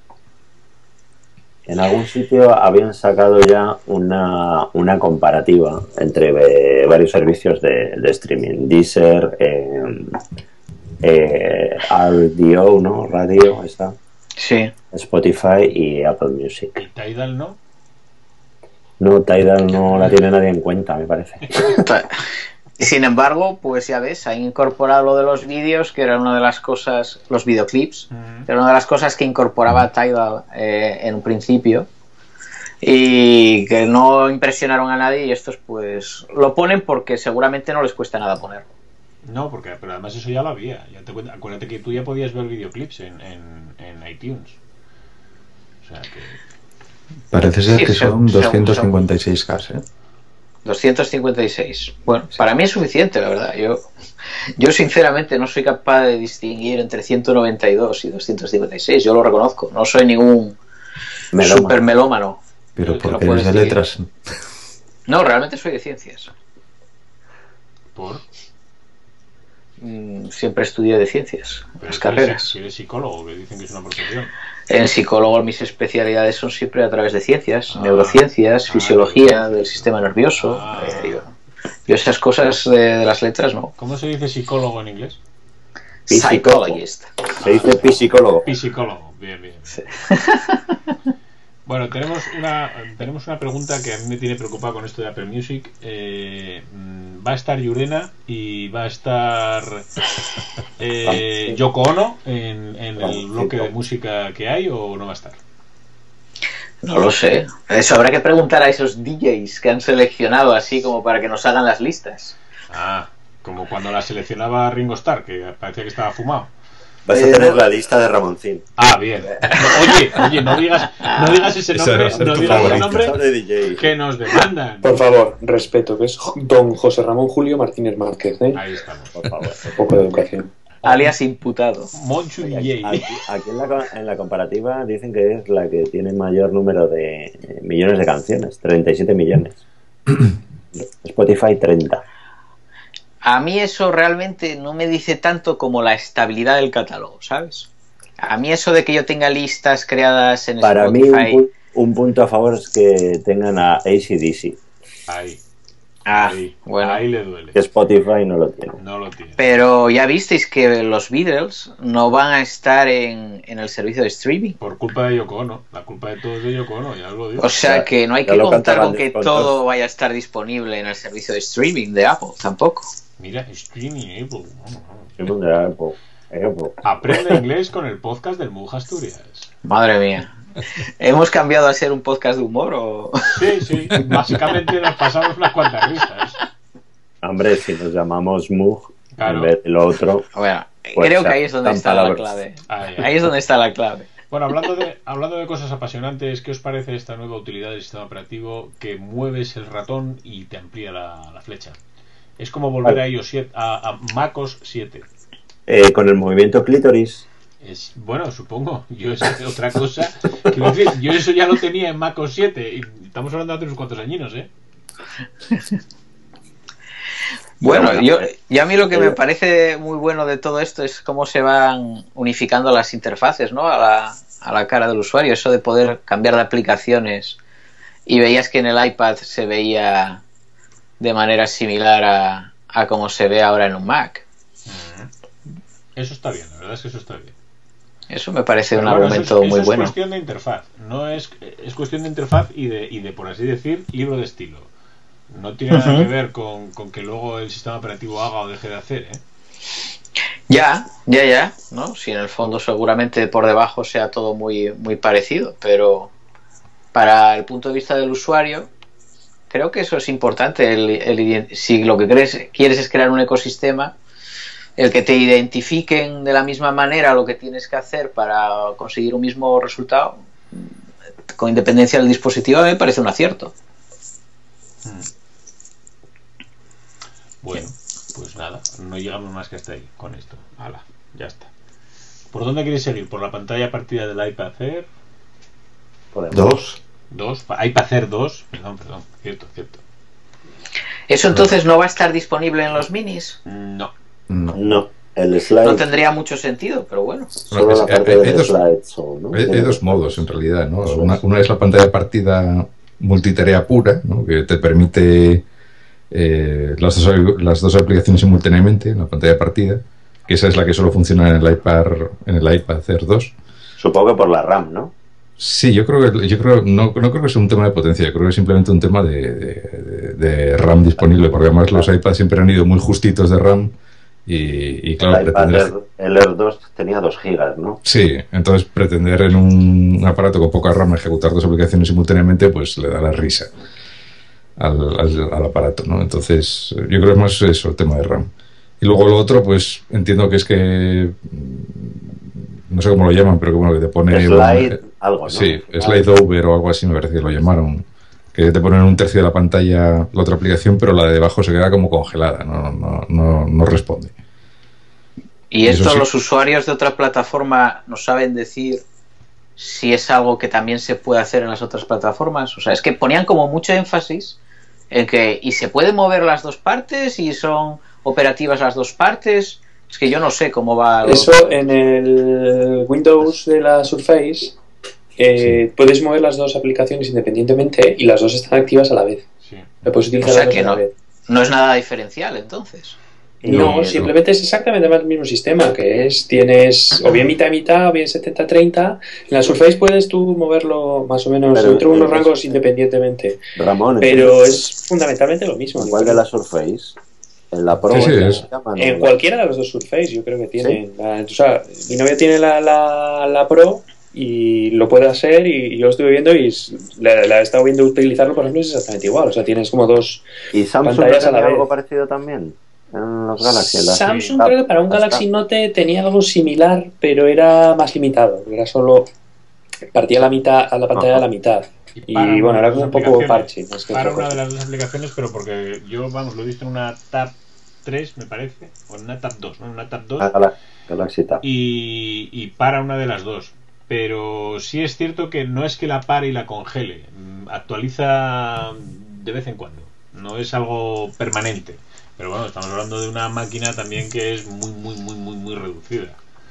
En algún sitio habían sacado ya una, una comparativa entre eh, varios servicios de, de streaming. Deezer, eh, eh, R D O, ¿no? Radio, está. Sí. Spotify y Apple Music. ¿Y Tidal no? No, Tidal no la tiene nadie en cuenta, me parece. Sin embargo, pues ya ves, han incorporado lo de los vídeos, que era una de las cosas, los videoclips, Mm. que era una de las cosas que incorporaba Tidal eh, en un principio y que no impresionaron a nadie, y estos pues lo ponen porque seguramente no les cuesta nada ponerlo. No, porque pero además eso ya lo había. Ya te cuenta- acuérdate que tú ya podías ver videoclips en, en, en iTunes. O sea que... Parece ser Sí, que se- son se- doscientos cincuenta y seis K, ¿eh? doscientos cincuenta y seis. Bueno, para mí es suficiente, la verdad. Yo, yo sinceramente no soy capaz de distinguir entre ciento noventa y dos y doscientos cincuenta y seis. Yo lo reconozco. No soy ningún Melómano. super melómano. Pero Que lo porque puedes eres de decir. letras. No, realmente soy de ciencias. ¿Por? Mm, Siempre estudié de ciencias, Pero las si carreras. eres- Si eres psicólogo, que dicen que es una profesión. En psicólogo mis especialidades son siempre a través de ciencias, Ah. neurociencias, Ah, fisiología neurociencias. del sistema nervioso. Ah. eh, yo, yo esas cosas de, de las letras no. ¿Cómo se dice psicólogo en inglés? Psicólogo. Psychologist. Se dice psicólogo. Psicólogo. Bien, bien. Sí. Bueno, tenemos una tenemos una pregunta que a mí me tiene preocupado con esto de Apple Music. Eh, mm, va a estar Yurena y va a estar eh, Yoko Ono en, en el bloque de música que hay, o no va a estar. No lo sé. Eso habrá que preguntar a esos D Js que han seleccionado así como para que nos hagan las listas. Ah, como cuando la seleccionaba Ringo Starr, que parecía que estaba fumado. Vas a Eh, tener no. la lista de Ramoncín. Ah, bien. Oye, oye, no digas, no digas ese Esa nombre, va a ser no tu digas ese favorita. nombre de D J. que nos demandan. Por favor, respeto, que es don José Ramón Julio Martínez Márquez, ¿eh? Ahí estamos. Por favor. Un poco de educación. Alias imputado. Monchu Oye, D J. Aquí, aquí en, la, co- en la comparativa dicen que es la que tiene mayor número de eh, millones de canciones, treinta y siete millones. Spotify treinta. A mí eso realmente no me dice tanto como la estabilidad del catálogo, ¿sabes? A mí eso de que yo tenga listas creadas en Para mí Spotify... un, pu- un punto a favor es que tengan a A C D C, Ahí, Ah, ahí, bueno. ahí le duele. que Spotify no lo tiene. No lo tiene. Pero ya visteis que los Beatles no van a estar en, en el servicio de streaming. Por culpa de Yoko Ono. La culpa de todo es de Yoko Ono, ya os lo digo. O sea Ya- que no hay ya que lo contar cantaban con que después, todo ¿no? vaya a estar disponible en el servicio de streaming de Apple, tampoco. Mira, streaming Apple. El mundo de Apple. Apple. Aprende inglés con el podcast del Muj Asturias. Madre mía. ¿Hemos cambiado a ser un podcast de humor o...? Sí, sí. Básicamente nos pasamos unas cuantas risas. Hombre, si nos llamamos Mug Claro. en vez de lo otro, Bueno, Pues creo que ya, ahí es donde dan está la palabras. clave. Ahí, Ahí es donde está la clave. Bueno, hablando de, hablando de cosas apasionantes, ¿qué os parece esta nueva utilidad del sistema operativo que mueves el ratón y te amplía la, la flecha? Es como volver a iOS siete, a, a MacOS siete. eh, con el movimiento clítoris. Es, bueno, supongo. Yo es otra cosa. Quiero decir, yo eso ya lo tenía en MacOS siete. Y estamos hablando de hace unos cuantos añinos, ¿eh? Bueno, yo, eh, y a mí lo que eh, me parece muy bueno de todo esto es cómo se van unificando las interfaces, ¿no? A la, a la cara del usuario, eso de poder cambiar de aplicaciones, y veías que en el iPad se veía de manera similar a, a como se ve ahora en un Mac. Eso está bien, la verdad es que eso está bien. Eso me parece Pero un bueno, argumento eso es, eso muy es bueno. cuestión de interfaz. No es, es cuestión de interfaz y de, y de, por así decir, libro de estilo. No tiene nada Ujú. que ver con, con que luego el sistema operativo haga o deje de hacer, ¿eh? Ya, ya, ya, ¿no? Si en el fondo seguramente por debajo sea todo muy, muy parecido, pero para el punto de vista del usuario, creo que eso es importante. El, el- si lo que crees, quieres es crear un ecosistema, el que te identifiquen de la misma manera lo que tienes que hacer para conseguir un mismo resultado, con independencia del dispositivo, me parece un acierto. Bueno, pues nada, no llegamos más que hasta ahí con esto. Hala, ya está. ¿Por dónde queréis seguir? ¿Por la pantalla partida del iPad Air? Dos. Dos. iPad Air dos. Perdón, perdón. Cierto, cierto. ¿Eso entonces no va a estar disponible en los minis? No. No. No, el slide. No tendría mucho sentido, pero bueno. Solo la parte hay, del hay dos, slideshow, ¿no? hay, hay dos modos en realidad, ¿no? Una, una es la pantalla partida multitarea pura, ¿no? Que te permite eh, las, dos, las dos aplicaciones simultáneamente en la pantalla partida, que esa es la que solo funciona en el iPad, en el iPad Air dos. Supongo que por la RAM, ¿no? Sí, yo creo que yo creo no, no creo que sea un tema de potencia, yo creo que es simplemente un tema de, de, de RAM disponible, porque además los iPads siempre han ido muy justitos de RAM y, y claro, el, iPad pretender... Air, el Air dos tenía dos gigas, ¿no? Sí, entonces pretender en un aparato con poca RAM ejecutar dos aplicaciones simultáneamente, pues le da la risa al, al, al aparato, ¿no? Entonces yo creo que es más eso, el tema de RAM. Y luego lo otro, pues entiendo que es que no sé cómo lo llaman, pero que bueno, que te pone slide, un, algo, ¿no? Sí, slide over o algo así me parece que lo llamaron, que te ponen un tercio de la pantalla la otra aplicación, pero la de debajo se queda como congelada, no, no, no, no responde. ¿Y esto sí, los usuarios de otra plataforma nos saben decir si es algo que también se puede hacer en las otras plataformas? O sea, es que ponían como mucho énfasis en que y se pueden mover las dos partes y son operativas las dos partes. Es que yo no sé cómo va. Eso en el Windows de la Surface eh, sí. Puedes mover las dos aplicaciones independientemente y las dos están activas a la vez. Sí. Puedes utilizar o sea las dos que a la no, vez. No es nada diferencial entonces. No, no, simplemente es exactamente el mismo sistema, que es, tienes o bien mitad y mitad, o bien setenta treinta. En la Surface puedes tú moverlo más o menos pero, entre unos rangos es, independientemente. Ramón, pero es, es fundamentalmente lo mismo. Igual que la Surface. En la Pro. Sí, sí, es. En cualquiera de los dos Surface, yo creo que tienen. ¿Sí? La, o sea, mi novia tiene la, la, la Pro y lo puede hacer, y, y yo lo estuve viendo y la, la he estado viendo utilizarlo, por ejemplo, es exactamente igual. O sea, tienes como dos ¿Y Samsung pantallas a la vez. algo parecido también? En los Galaxy, en Samsung creo que para un Galaxy Note tenía algo similar, pero era más limitado. Era solo partía la mitad a la pantalla a la mitad. Y, y bueno, era como un poco parche. Es que para una de las dos aplicaciones, pero porque yo, vamos, lo he visto en una Tab tres, me parece, o en una Tab dos, ¿no? En una Tab dos. Ah, Galaxy Tab. Y, y para una de las dos. Pero sí es cierto que no es que la pare y la congele. Actualiza de vez en cuando. No es algo permanente. Pero bueno, estamos hablando de una máquina también que es muy, muy, muy, muy, muy reducida.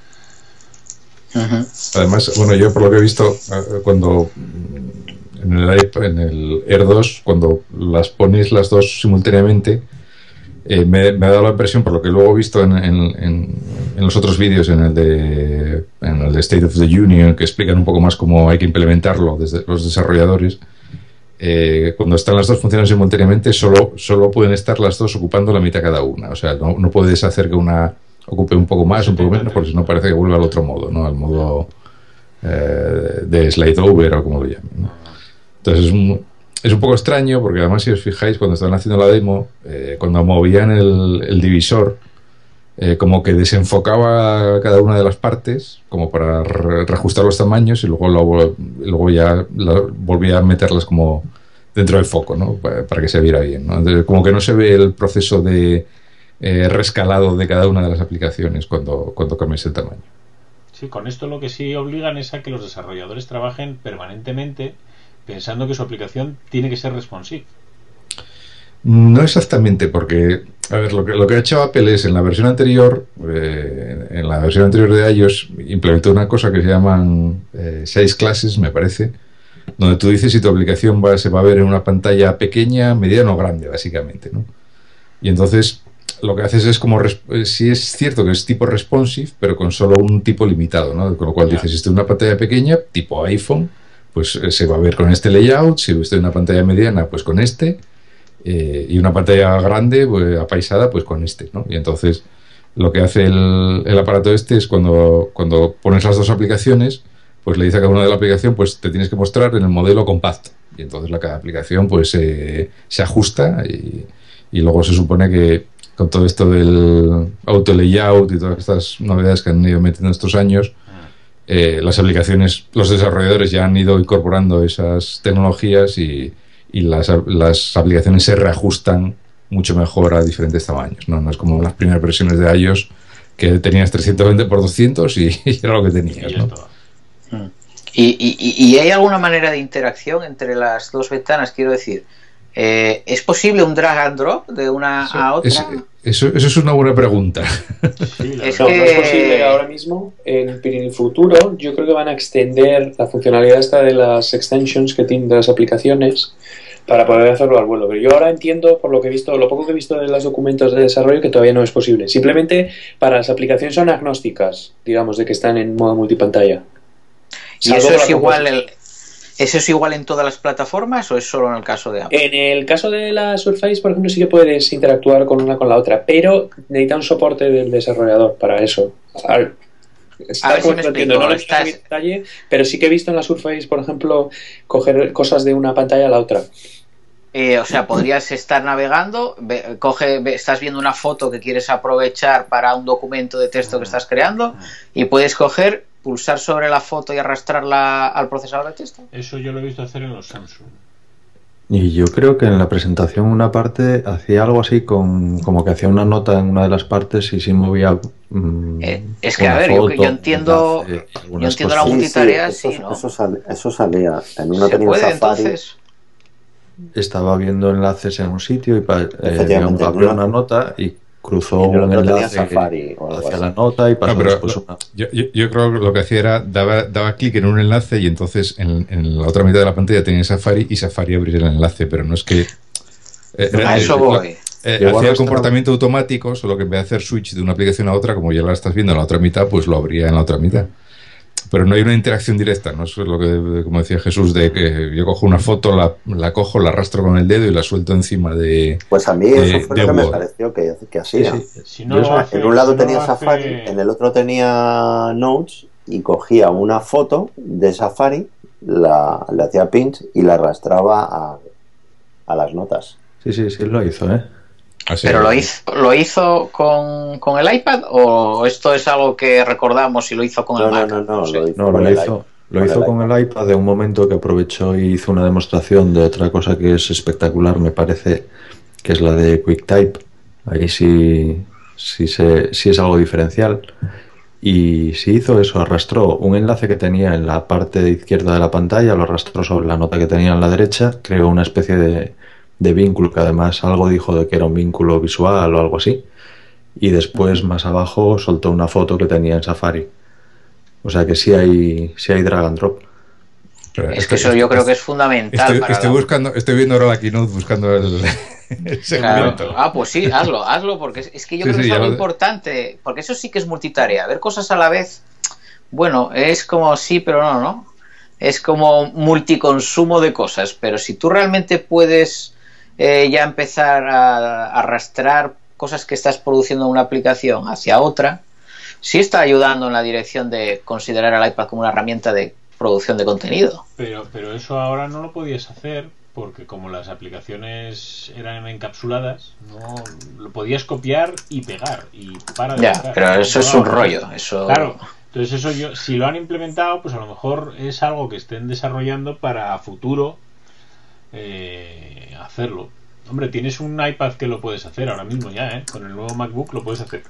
Uh-huh. Además, bueno, yo por lo que he visto, cuando en el, iPad, en el Air dos, cuando las pones las dos simultáneamente, eh, me, me ha dado la impresión, por lo que luego he visto en, en, en, en los otros vídeos, en el de en el de State of the Union, que explican un poco más cómo hay que implementarlo desde los desarrolladores. Eh, cuando están las dos funcionando simultáneamente, solo, solo pueden estar las dos ocupando la mitad cada una. O sea, no, no puedes hacer que una ocupe un poco más, un poco menos, porque si no parece que vuelve al otro modo, ¿no? Al modo eh, de slide over o como lo llamen, ¿no? Entonces es un, es un poco extraño, porque además si os fijáis, cuando estaban haciendo la demo, eh, cuando movían el, el divisor, eh, como que desenfocaba cada una de las partes, como para re reajustar los tamaños, y luego, lo, luego ya la, volvía a meterlas como dentro del foco, ¿no? Para, para que se viera bien, ¿no? Entonces, como que no se ve el proceso de eh, rescalado de cada una de las aplicaciones cuando, cuando cambias el tamaño. Sí, con esto lo que sí obligan es a que los desarrolladores trabajen permanentemente pensando que su aplicación tiene que ser responsive. No exactamente, porque a ver, lo que, lo que ha hecho Apple es en la versión anterior, eh, en la versión anterior de iOS, implementó una cosa que se llaman eh, seis clases, me parece, donde tú dices si tu aplicación va, se va a ver en una pantalla pequeña, mediana o grande, básicamente, ¿no? Y entonces lo que haces es como, si es cierto que es tipo responsive, pero con solo un tipo limitado, ¿no? Con lo cual dices, si estoy en una pantalla pequeña, tipo iPhone, pues eh, se va a ver con este layout, si estoy en una pantalla mediana, pues con este, eh, y una pantalla grande, pues, apaisada, pues con este, ¿no? Y entonces lo que hace el, el aparato este es cuando, cuando pones las dos aplicaciones, pues le dice a cada una de la aplicación, pues te tienes que mostrar en el modelo compacto, y entonces la cada aplicación pues eh, se ajusta, y, y luego se supone que con todo esto del auto layout y todas estas novedades que han ido metiendo estos años, eh, las aplicaciones, los desarrolladores ya han ido incorporando esas tecnologías, y, y las, las aplicaciones se reajustan mucho mejor a diferentes tamaños, ¿no? No es como las primeras versiones de iOS, que tenías trescientos veinte por doscientos y, y era lo que tenías, ¿no? ¿Y, y, ¿Y hay alguna manera de interacción entre las dos ventanas? Quiero decir, eh, ¿es posible un drag and drop de una eso, a otra? Es, eso, eso es una buena pregunta. Sí, es no, que... no es posible ahora mismo. En, en el futuro yo creo que van a extender la funcionalidad esta de las extensions que tienen de las aplicaciones para poder hacerlo al vuelo. Pero yo ahora entiendo, por lo que he visto, lo poco que he visto de los documentos de desarrollo, que todavía no es posible. Simplemente para las aplicaciones son agnósticas, digamos, de que están en modo multipantalla. ¿Y eso es igual el, eso es igual en todas las plataformas o es solo en el caso de Apple? En el caso de la Surface, por ejemplo, sí que puedes interactuar con una con la otra, pero necesita un soporte del desarrollador para eso. Al, a ver si me explico. No lo he visto en detalle, pero sí que he visto en la Surface, por ejemplo, coger cosas de una pantalla a la otra. Eh, o sea, podrías estar navegando, ve, coge, ve, estás viendo una foto que quieres aprovechar para un documento de texto que estás creando y puedes coger, pulsar sobre la foto y arrastrarla al procesador de texto. Eso yo lo he visto hacer en los Samsung. Y yo creo que en la presentación una parte hacía algo así con, como que hacía una nota en una de las partes y sí movía mmm, eh, es que a ver, foto, yo, yo entiendo enlace, yo entiendo la multitarea, sí, sí, sí, ¿no? Eso, sal, eso salía en una ¿Se tenía puede, Safari. Entonces? Estaba viendo enlaces en un sitio y pa, eh, digamos, abrió una nota y cruzó y un enlace Safari hacia la nota y pasó no, pero después lo, una... yo, yo, yo creo que lo que hacía era daba, daba clic en un enlace y entonces en, en la otra mitad de la pantalla tenía Safari y Safari abría el enlace, pero no es que eh, a eso voy. Eh, hacía el comportamiento automático, solo que en vez de hacer switch de una aplicación a otra, como ya la estás viendo en la otra mitad, pues lo abría en la otra mitad. Pero no hay una interacción directa, ¿no? Eso es lo que, como decía Jesús, de que yo cojo una foto, la, la cojo, la arrastro con el dedo y la suelto encima de... Pues a mí de, eso fue lo que Word. Me pareció que, que hacía. Sí, sí. Si no lo hace, en un lado si no tenía hace... Safari, en el otro tenía Notes y cogía una foto de Safari, la, le hacía pinch y la arrastraba a, a las notas. Sí, sí, sí, lo hizo, ¿eh? Así ¿Pero es. lo hizo, lo hizo con, con el iPad o esto es algo que recordamos y lo hizo con no, el no, Mac? No, no, no sé. lo hizo No, con lo el hizo, iPad. lo con hizo el con iPad. el iPad de un momento que aprovechó y hizo una demostración de otra cosa que es espectacular, me parece, que es la de QuickType. Ahí sí, sí, se, sí es algo diferencial. Y sí hizo eso, arrastró un enlace que tenía en la parte izquierda de la pantalla, lo arrastró sobre la nota que tenía en la derecha, creó una especie de, de vínculo, que además algo dijo de que era un vínculo visual o algo así. Y después, más abajo, soltó una foto que tenía en Safari. O sea que sí hay, sí hay drag and drop. Pero Es esto- que eso esto- yo creo que es fundamental. Estoy, para estoy la- buscando, estoy viendo ahora la keynote buscando el, el Claro. segmento. Ah, pues sí, hazlo, hazlo, porque es- es que yo Sí, creo sí, que es ya algo lo- importante, porque eso sí que es multitarea, ver cosas a la vez, bueno, es como sí, pero no, ¿no? Es como multiconsumo de cosas, pero si tú realmente puedes eh, ya empezar a, a arrastrar cosas que estás produciendo en una aplicación hacia otra, sí está ayudando en la dirección de considerar al iPad como una herramienta de producción de contenido. Pero, pero eso ahora no lo podías hacer porque como las aplicaciones eran encapsuladas, no lo podías copiar y pegar y para de Ya, pegar. pero eso No, es un no, rollo, eso... Claro, entonces eso yo, si lo han implementado, pues a lo mejor es algo que estén desarrollando para a futuro eh, hacerlo. Hombre, tienes un iPad que lo puedes hacer ahora mismo ya, ¿eh? Con el nuevo MacBook lo puedes hacer.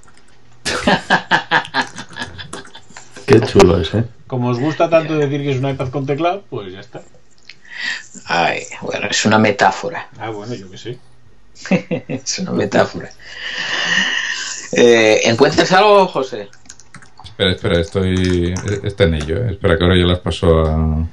Qué chulo es, ¿eh? Como os gusta tanto decir que es un iPad con teclado, pues ya está. Ay, bueno, es una metáfora. Ah, bueno, yo que sé. Es una metáfora. Eh, ¿Encuentras algo, José? Espera, espera, estoy. Está en ello, ¿eh? Espera, que ahora yo las paso a.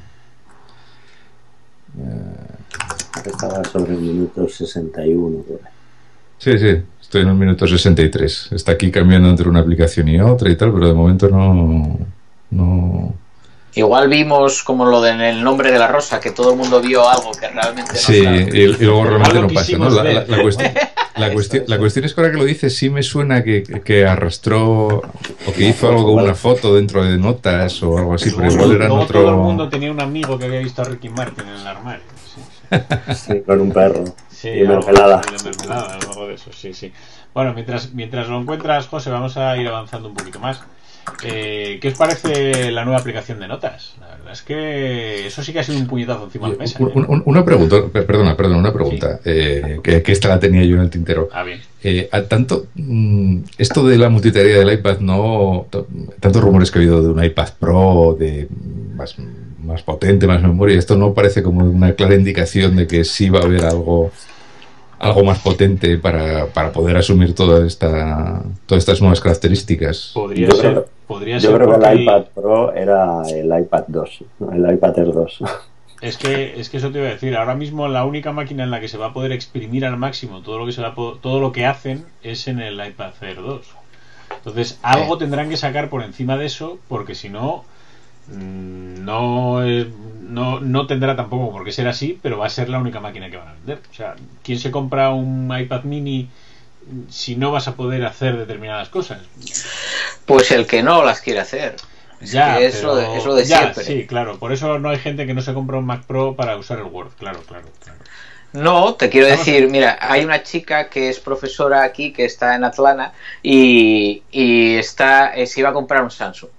Estaba sobre el minuto sesenta y uno. Por ahí. Sí, sí, estoy en el minuto sesenta y tres. Está aquí cambiando entre una aplicación y otra y tal, pero de momento no. No. Igual vimos como lo del nombre de la rosa, que todo el mundo vio algo que realmente no Sí, sabe. y, y luego realmente Algo no pasa, ¿no? quisimos La, la- ver. la cuestión, la, cuestión, la cuestión es que ahora que lo dices, sí me suena que, que arrastró o que hizo algo con una foto dentro de notas o algo así, pero igual era en Luego otro. todo el mundo tenía un amigo que había visto a Ricky Martin en el armario. Sí, sí. Sí, con un perro. Sí, y algo- mermelada. y la mermelada, algo de eso, sí, sí. Bueno, mientras, mientras lo encuentras, José, vamos a ir avanzando un poquito más. Eh, ¿Qué os parece la nueva aplicación de notas? La verdad es que eso sí que ha sido un puñetazo encima de la mesa. Un- un- una pregunta, perdona, perdona, una pregunta, Sí. eh, que, que esta la tenía yo en el tintero. Ah, bien. Eh, a tanto mm, esto de la multitarea del iPad, no to- tantos rumores que he oído de un iPad Pro, de más, más potente, más memoria, esto no parece como una clara indicación de que sí va a haber algo algo más potente para, para poder asumir toda esta, todas estas nuevas características. Podría Yo ser, creo- podría Yo ser creo que porque el iPad Pro era el iPad dos, ¿no? El iPad Air dos. es que es que eso te iba a decir. Ahora mismo la única máquina en la que se va a poder exprimir al máximo todo lo que se va a po- todo lo que hacen es en el iPad Air dos. Entonces algo tendrán que sacar por encima de eso, porque si no mm, no, es- no no tendrá tampoco por qué ser así, pero va a ser la única máquina que van a vender. O sea, ¿quién se compra un iPad mini si no vas a poder hacer determinadas cosas? Pues el que no las quiere hacer. Es Ya, que es, pero- lo de, es lo de ya, siempre. sí, claro. Por eso no hay gente que no se compra un Mac Pro para usar el Word. Claro, claro, claro. No, te quiero Vamos decir, a- mira, hay una chica que es profesora aquí, que está en Atlanta, y, y está, eh, se iba a comprar un Samsung.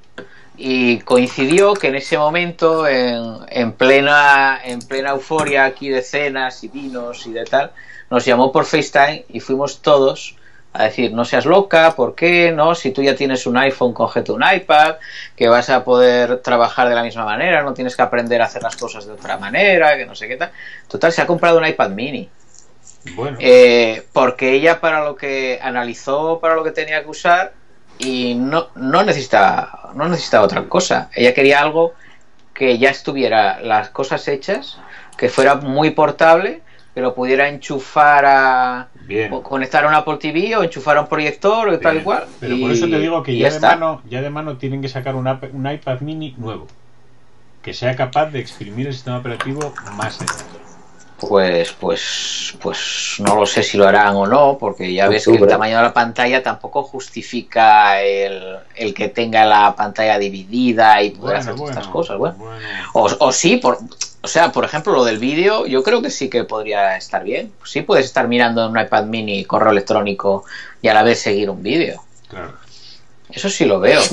Y coincidió que en ese momento, en, en plena en plena euforia aquí de cenas y vinos y de tal, nos llamó por FaceTime y fuimos todos a decir, no seas loca, ¿por qué? No, si tú ya tienes un iPhone, cógete un iPad, que vas a poder trabajar de la misma manera, no tienes que aprender a hacer las cosas de otra manera, que no sé qué tal. Total, se ha comprado un iPad mini. Bueno, Eh, porque ella para lo que analizó, para lo que tenía que usar, y no, no necesitaba no necesitaba otra cosa. Ella quería algo que ya estuviera las cosas hechas, que fuera muy portable, que lo pudiera enchufar a bien. o conectar a un Apple T V o enchufar a un proyector o tal y Bien. cual. Pero y, por eso te digo que y ya, ya de está. mano, ya de mano tienen que sacar un, app- un iPad mini nuevo que sea capaz de exprimir el sistema operativo más allá. Pues, pues, pues no lo sé si lo harán o no, porque ya ves que Octubre. el tamaño de la pantalla tampoco justifica el, el que tenga la pantalla dividida y poder hacer todas estas cosas. Bueno. bueno. O, o sí, por, o sea, por ejemplo, lo del vídeo, yo creo que sí que podría estar bien. Sí puedes estar mirando en un iPad mini correo electrónico y a la vez seguir un vídeo. Claro. Eso sí lo veo.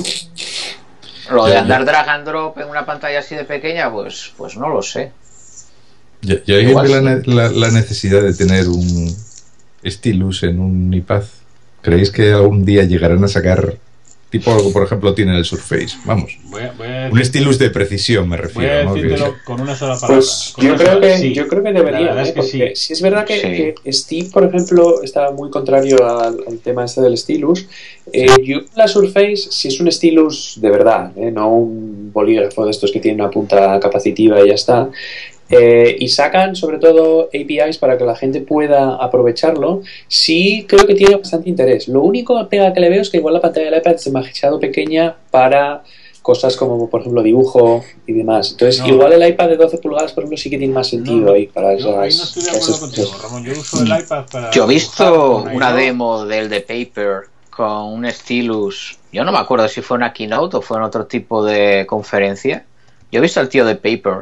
Lo de Ya, andar ya. drag and drop en una pantalla así de pequeña, pues, pues no lo sé. ¿Y, y alguien Igual ve la, sí. ne- la- la necesidad de tener un stylus en un iPad? ¿Creéis que algún día llegarán a sacar tipo algo, por ejemplo, tiene el Surface? Vamos, Voy a, voy a un decir- stylus de precisión me voy a refiero, ¿no? Que- decírtelo con una sola palabra. Pues Con yo una creo sola- que sí. yo creo que La debería, verdad es ¿eh? que Porque sí. si es verdad que, Sí. que Steve, por ejemplo, estaba muy contrario al, al tema este del stylus. Eh, yo la Surface, si es un stylus de verdad, ¿eh? No un bolígrafo de estos que tiene una punta capacitiva y ya está. Eh, y sacan sobre todo A P Is para que la gente pueda aprovecharlo. Sí creo que tiene bastante interés. Lo único pega que le veo es que igual la pantalla del iPad es demasiado pequeña para cosas como por ejemplo dibujo y demás. Entonces No. igual el iPad de doce pulgadas por ejemplo sí que tiene más sentido No, no. ahí para Yo ahí no esas, estoy de para acuerdo esas contigo, cosas. Ramón. Yo uso el iPad para. Yo he visto dibujar con una iRaw. demo del de Paper con un stylus. Yo no me acuerdo si fue una keynote o fue en otro tipo de conferencia. Yo he visto al tío de Paper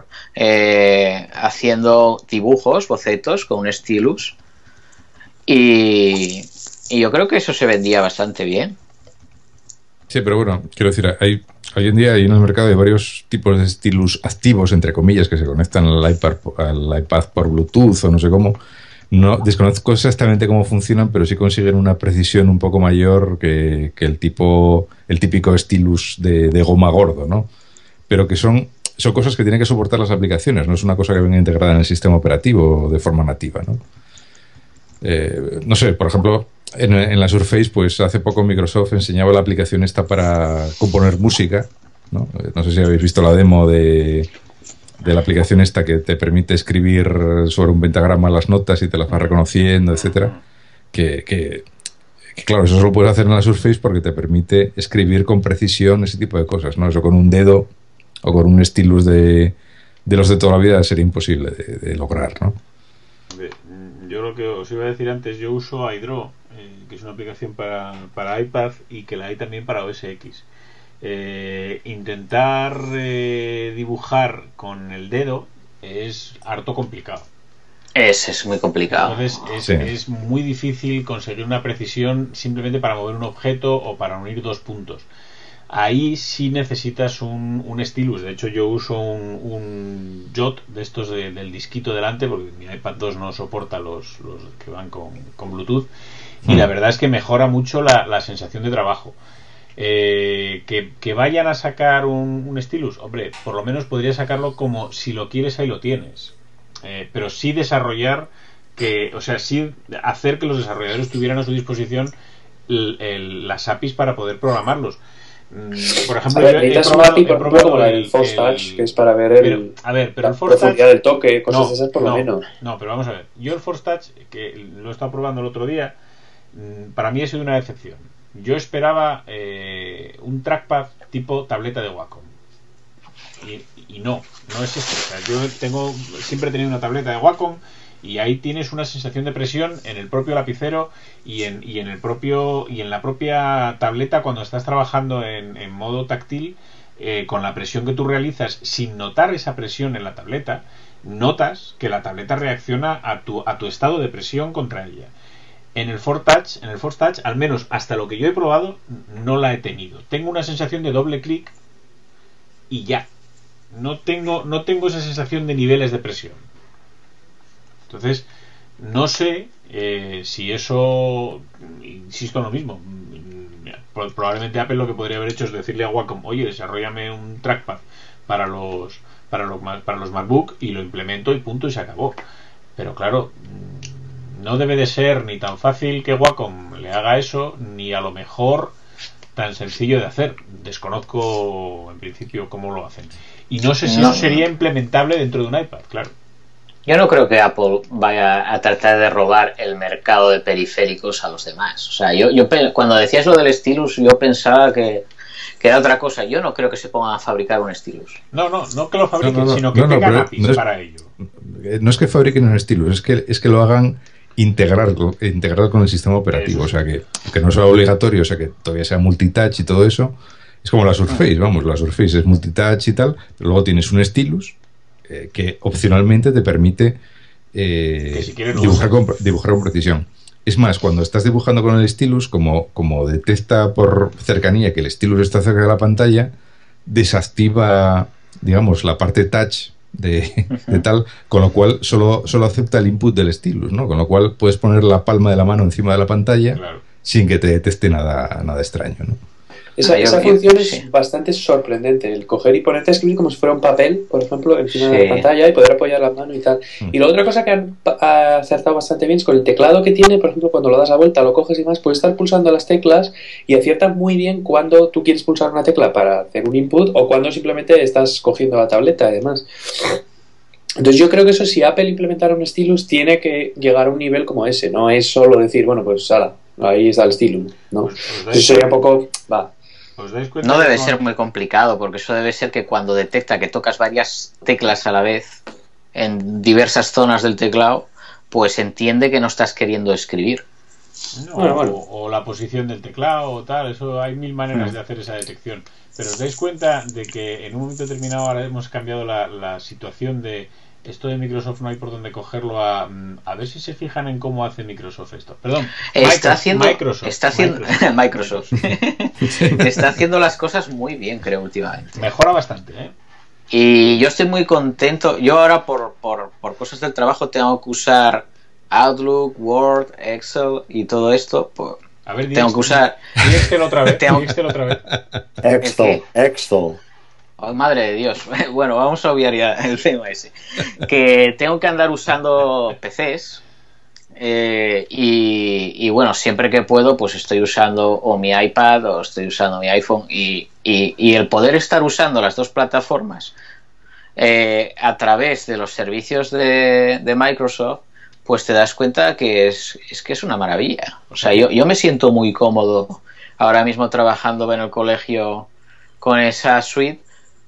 eh, haciendo dibujos, bocetos con un stylus. Y, y yo creo que eso se vendía bastante bien. Sí, pero bueno, quiero decir, hay, hoy en día hay en el mercado hay varios tipos de stylus activos, entre comillas, que se conectan al iPad, al iPad por Bluetooth o no sé cómo. No desconozco exactamente cómo funcionan, pero sí consiguen una precisión un poco mayor que, que el tipo, el típico stylus de, de goma gordo, ¿no? Pero que son, son cosas que tienen que soportar las aplicaciones, no es una cosa que venga integrada en el sistema operativo de forma nativa, ¿no? Eh, no sé, por ejemplo, en, en la Surface, pues hace poco Microsoft enseñaba la aplicación esta para componer música, ¿no? Eh, No sé si habéis visto la demo de, de la aplicación esta que te permite escribir sobre un pentagrama las notas y te las va reconociendo, etcétera. Que, que, que claro, eso solo puedes hacer en la Surface porque te permite escribir con precisión ese tipo de cosas, ¿no? Eso con un dedo o con un stylus de, de los de toda la vida sería imposible de, de lograr, ¿no? Hombre, yo lo que os iba a decir antes, yo uso iDraw, eh, que es una aplicación para, para iPad y que la hay también para O S X. Eh, intentar eh, dibujar con el dedo es harto complicado. Es, es muy complicado. Entonces es, Sí. es muy difícil conseguir una precisión simplemente para mover un objeto o para unir dos puntos. ahí sí necesitas un, un stylus. De hecho, yo uso un, un Jot de estos de, del disquito delante, porque mi iPad dos no soporta los, los que van con, con Bluetooth, y mm. la verdad es que mejora mucho la, la sensación de trabajo. Eh, que, que vayan a sacar un, un stylus, hombre, por lo menos podría sacarlo como si lo quieres ahí lo tienes, eh, pero sí desarrollar que, o sea, sí hacer que los desarrolladores tuvieran a su disposición el, el, las A P Is para poder programarlos. Por ejemplo, a ver, yo he necesitas probado, una A P I, por ejemplo, como la del Force Touch, que es para ver el, pero, a ver, pero la el Force profundidad Touch, del toque, cosas no, de esas por no, lo menos. No, pero vamos a ver. Yo el Force Touch, que lo he estado probando el otro día, para mí ha sido una decepción. Yo esperaba eh, un trackpad tipo tableta de Wacom. Y, y no, no es esto. O sea, yo tengo, siempre he tenido una tableta de Wacom y ahí tienes una sensación de presión en el propio lapicero y en, y en el propio y en la propia tableta cuando estás trabajando en, en modo táctil, eh, con la presión que tú realizas sin notar esa presión en la tableta, notas que la tableta reacciona a tu, a tu estado de presión contra ella. En el Force Touch, en el Force Touch, al menos hasta lo que yo he probado, no la he tenido. Tengo una sensación de doble clic y ya. No tengo, no tengo esa sensación de niveles de presión. Entonces, no sé eh, si eso, insisto en lo mismo, probablemente Apple lo que podría haber hecho es decirle a Wacom, oye, desarrollame un trackpad para los para los para los MacBook y lo implemento y punto y se acabó. Pero claro, no debe de ser ni tan fácil que Wacom le haga eso, ni a lo mejor tan sencillo de hacer. Desconozco en principio cómo lo hacen. Y no sé si no, eso sería implementable dentro de un iPad, claro. Yo no creo que Apple vaya a tratar de robar el mercado de periféricos a los demás. O sea, yo, yo cuando decías lo del stylus, yo pensaba que, que era otra cosa. Yo no creo que se pongan a fabricar un stylus. No, no, no que lo fabriquen, no, no, no, sino que no, no, tengan A P Is no es, para ello. No es que fabriquen un stylus, es que, es que lo hagan integrarlo, integrar con el sistema operativo. Eso. O sea, que, que no sea obligatorio, o sea, que todavía sea multitouch y todo eso. Es como la Surface, vamos, la Surface es multitouch y tal, pero luego tienes un stylus eh, que opcionalmente te permite eh, que si dibujar, con, dibujar con precisión. Es más, cuando estás dibujando con el stylus, como, como detecta por cercanía que el stylus está cerca de la pantalla, desactiva, digamos, la parte touch de, de tal, con lo cual solo, solo acepta el input del stylus, ¿no? Con lo cual puedes poner la palma de la mano encima de la pantalla, claro, sin que te detecte nada, nada extraño, ¿no? Esa, esa función es sí. bastante sorprendente, el coger y ponerte a escribir como si fuera un papel, por ejemplo, encima sí. de la pantalla y poder apoyar la mano y tal. Mm. Y la otra cosa que han ha acertado bastante bien es con el teclado que tiene, por ejemplo, cuando lo das a vuelta, lo coges y más, puedes estar pulsando las teclas y acierta muy bien cuando tú quieres pulsar una tecla para hacer un input o cuando simplemente estás cogiendo la tableta y demás. Entonces yo creo que eso, si Apple implementara un stylus, tiene que llegar a un nivel como ese, no es solo decir, bueno, pues ala, ahí está el stylus, ¿no? Pues, pues eso sería un poco, va. No debe ser muy complicado, porque eso debe ser que cuando detecta que tocas varias teclas a la vez en diversas zonas del teclado, pues entiende que no estás queriendo escribir. No, bueno, bueno. O, o la posición del teclado o tal, eso hay mil maneras de hacer esa detección. Pero os dais cuenta de que en un momento determinado ahora hemos cambiado la, la situación de esto de Microsoft, no hay por dónde cogerlo a, a ver si se fijan en cómo hace Microsoft esto. Perdón, está Microsoft, haciendo, Microsoft, está haciendo Microsoft, Microsoft. Está haciendo las cosas muy bien, creo, últimamente. Mejora bastante, ¿eh? Y yo estoy muy contento. Yo ahora por, por, por cosas del trabajo tengo que usar Outlook, Word, Excel y todo esto. Pues, a ver, tengo que usar Excel otra vez. Tengo... Excel otra vez. Excel, Excel. Oh, madre de Dios. Bueno, vamos a obviar ya el tema ese. Que tengo que andar usando P Cs eh, y, y bueno, siempre que puedo pues estoy usando o mi iPad o estoy usando mi iPhone y, y, y el poder estar usando las dos plataformas eh, a través de los servicios de, de Microsoft, pues te das cuenta que es, es que es una maravilla. O sea, yo, yo me siento muy cómodo ahora mismo trabajando en el colegio con esa suite.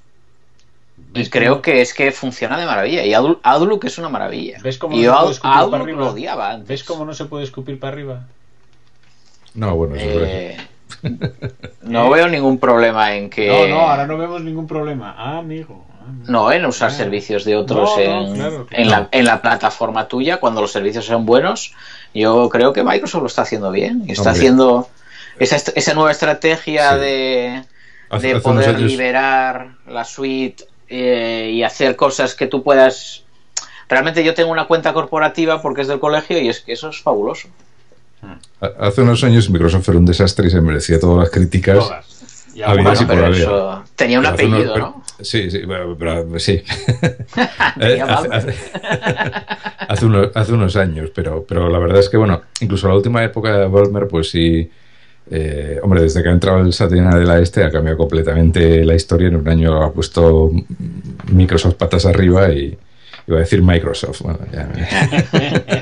Y creo que es que funciona de maravilla. Y Outlook es una maravilla. ¿Ves cómo y no yo se puede Outlook para arriba? Lo odiaba antes. ¿Ves cómo no se puede escupir para arriba? No, bueno, eso eh, es no veo ningún problema en que... No, no, ahora no vemos ningún problema. Ah, amigo. Ah, amigo. No, en usar claro. servicios de otros no, en, no, claro, claro. En, la, en la plataforma tuya, cuando los servicios son buenos. Yo creo que Microsoft lo está haciendo bien. Y está Hombre. haciendo esa, esa nueva estrategia sí. de... Hace- de hace unos poder años- liberar la suite eh, y hacer cosas que tú puedas... Realmente yo tengo una cuenta corporativa porque es del colegio y es que eso es fabuloso. Ha- Hace unos años Microsoft era un desastre y se merecía todas las críticas. Todas. Y Había algunas sí no. por pero haber. eso tenía un Pero hace unos- apellido, pero- ¿no? Sí, sí, pero, pero- sí. Tenía Eh, hace, Balmer. hace- hace unos, hace unos años, pero, pero la verdad es que, bueno, incluso la última época de Balmer, pues sí. eh, hombre, desde que ha entrado el Satya Nadella este ha cambiado completamente la historia. En un año ha puesto Microsoft patas arriba y iba a decir Microsoft. Bueno, ya me-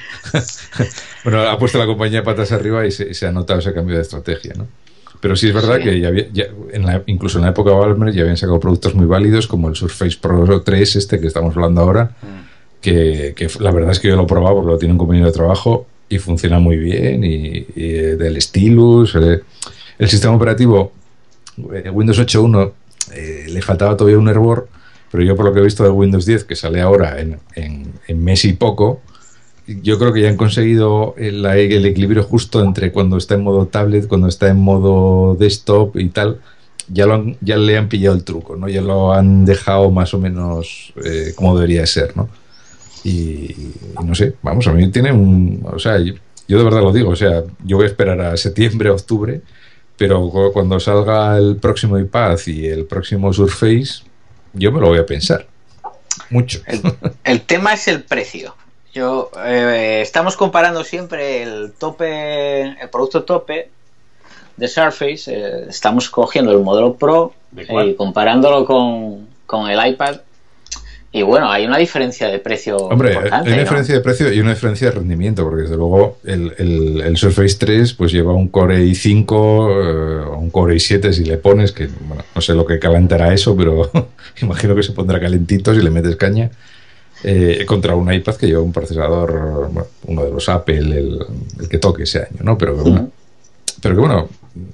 bueno, ha puesto la compañía patas arriba y se, y se ha notado ese cambio de estrategia, ¿no? Pero sí es verdad Sí. que ya había, ya en la, incluso en la época de Balmer ya habían sacado productos muy válidos como el Surface Pro tres, este que estamos hablando ahora, que, que la verdad es que yo lo he probado porque lo tiene un compañero de trabajo y funciona muy bien, y, y eh, del stylus, eh, el sistema operativo eh, Windows ocho punto uno eh, le faltaba todavía un hervor, pero yo por lo que he visto de Windows diez, que sale ahora en, en, en mes y poco, yo creo que ya han conseguido el, el equilibrio justo entre cuando está en modo tablet, cuando está en modo desktop y tal. Ya, lo han, ya le han pillado el truco, ¿no? Ya lo han dejado más o menos eh, como debería ser, ¿no? Y, y no sé, vamos, a mí tiene un... O sea, yo, yo de verdad lo digo, o sea, yo voy a esperar a septiembre, octubre, pero cu- cuando salga el próximo iPad y el próximo Surface, yo me lo voy a pensar. Mucho. El, el tema es el precio. Yo eh, estamos comparando siempre el tope, el producto tope de Surface. Eh, estamos cogiendo el modelo Pro ¿De cuál? y comparándolo con, con el iPad. Y bueno, hay una diferencia de precio Hombre, hay importante, una ¿no? diferencia de precio y una diferencia de rendimiento, porque desde luego el, el, el Surface tres pues lleva un Core i cinco eh, o un Core i siete si le pones, que bueno, no sé lo que calentará eso, pero imagino que se pondrá calentito si le metes caña, eh, contra un iPad que lleva un procesador, bueno, uno de los Apple, el, el que toque ese año, ¿no? Pero que bueno, Ujú. pero que bueno,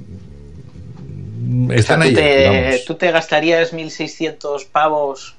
O sea, están ¿tú, ahí, te, vamos. ¿tú te gastarías mil seiscientos pavos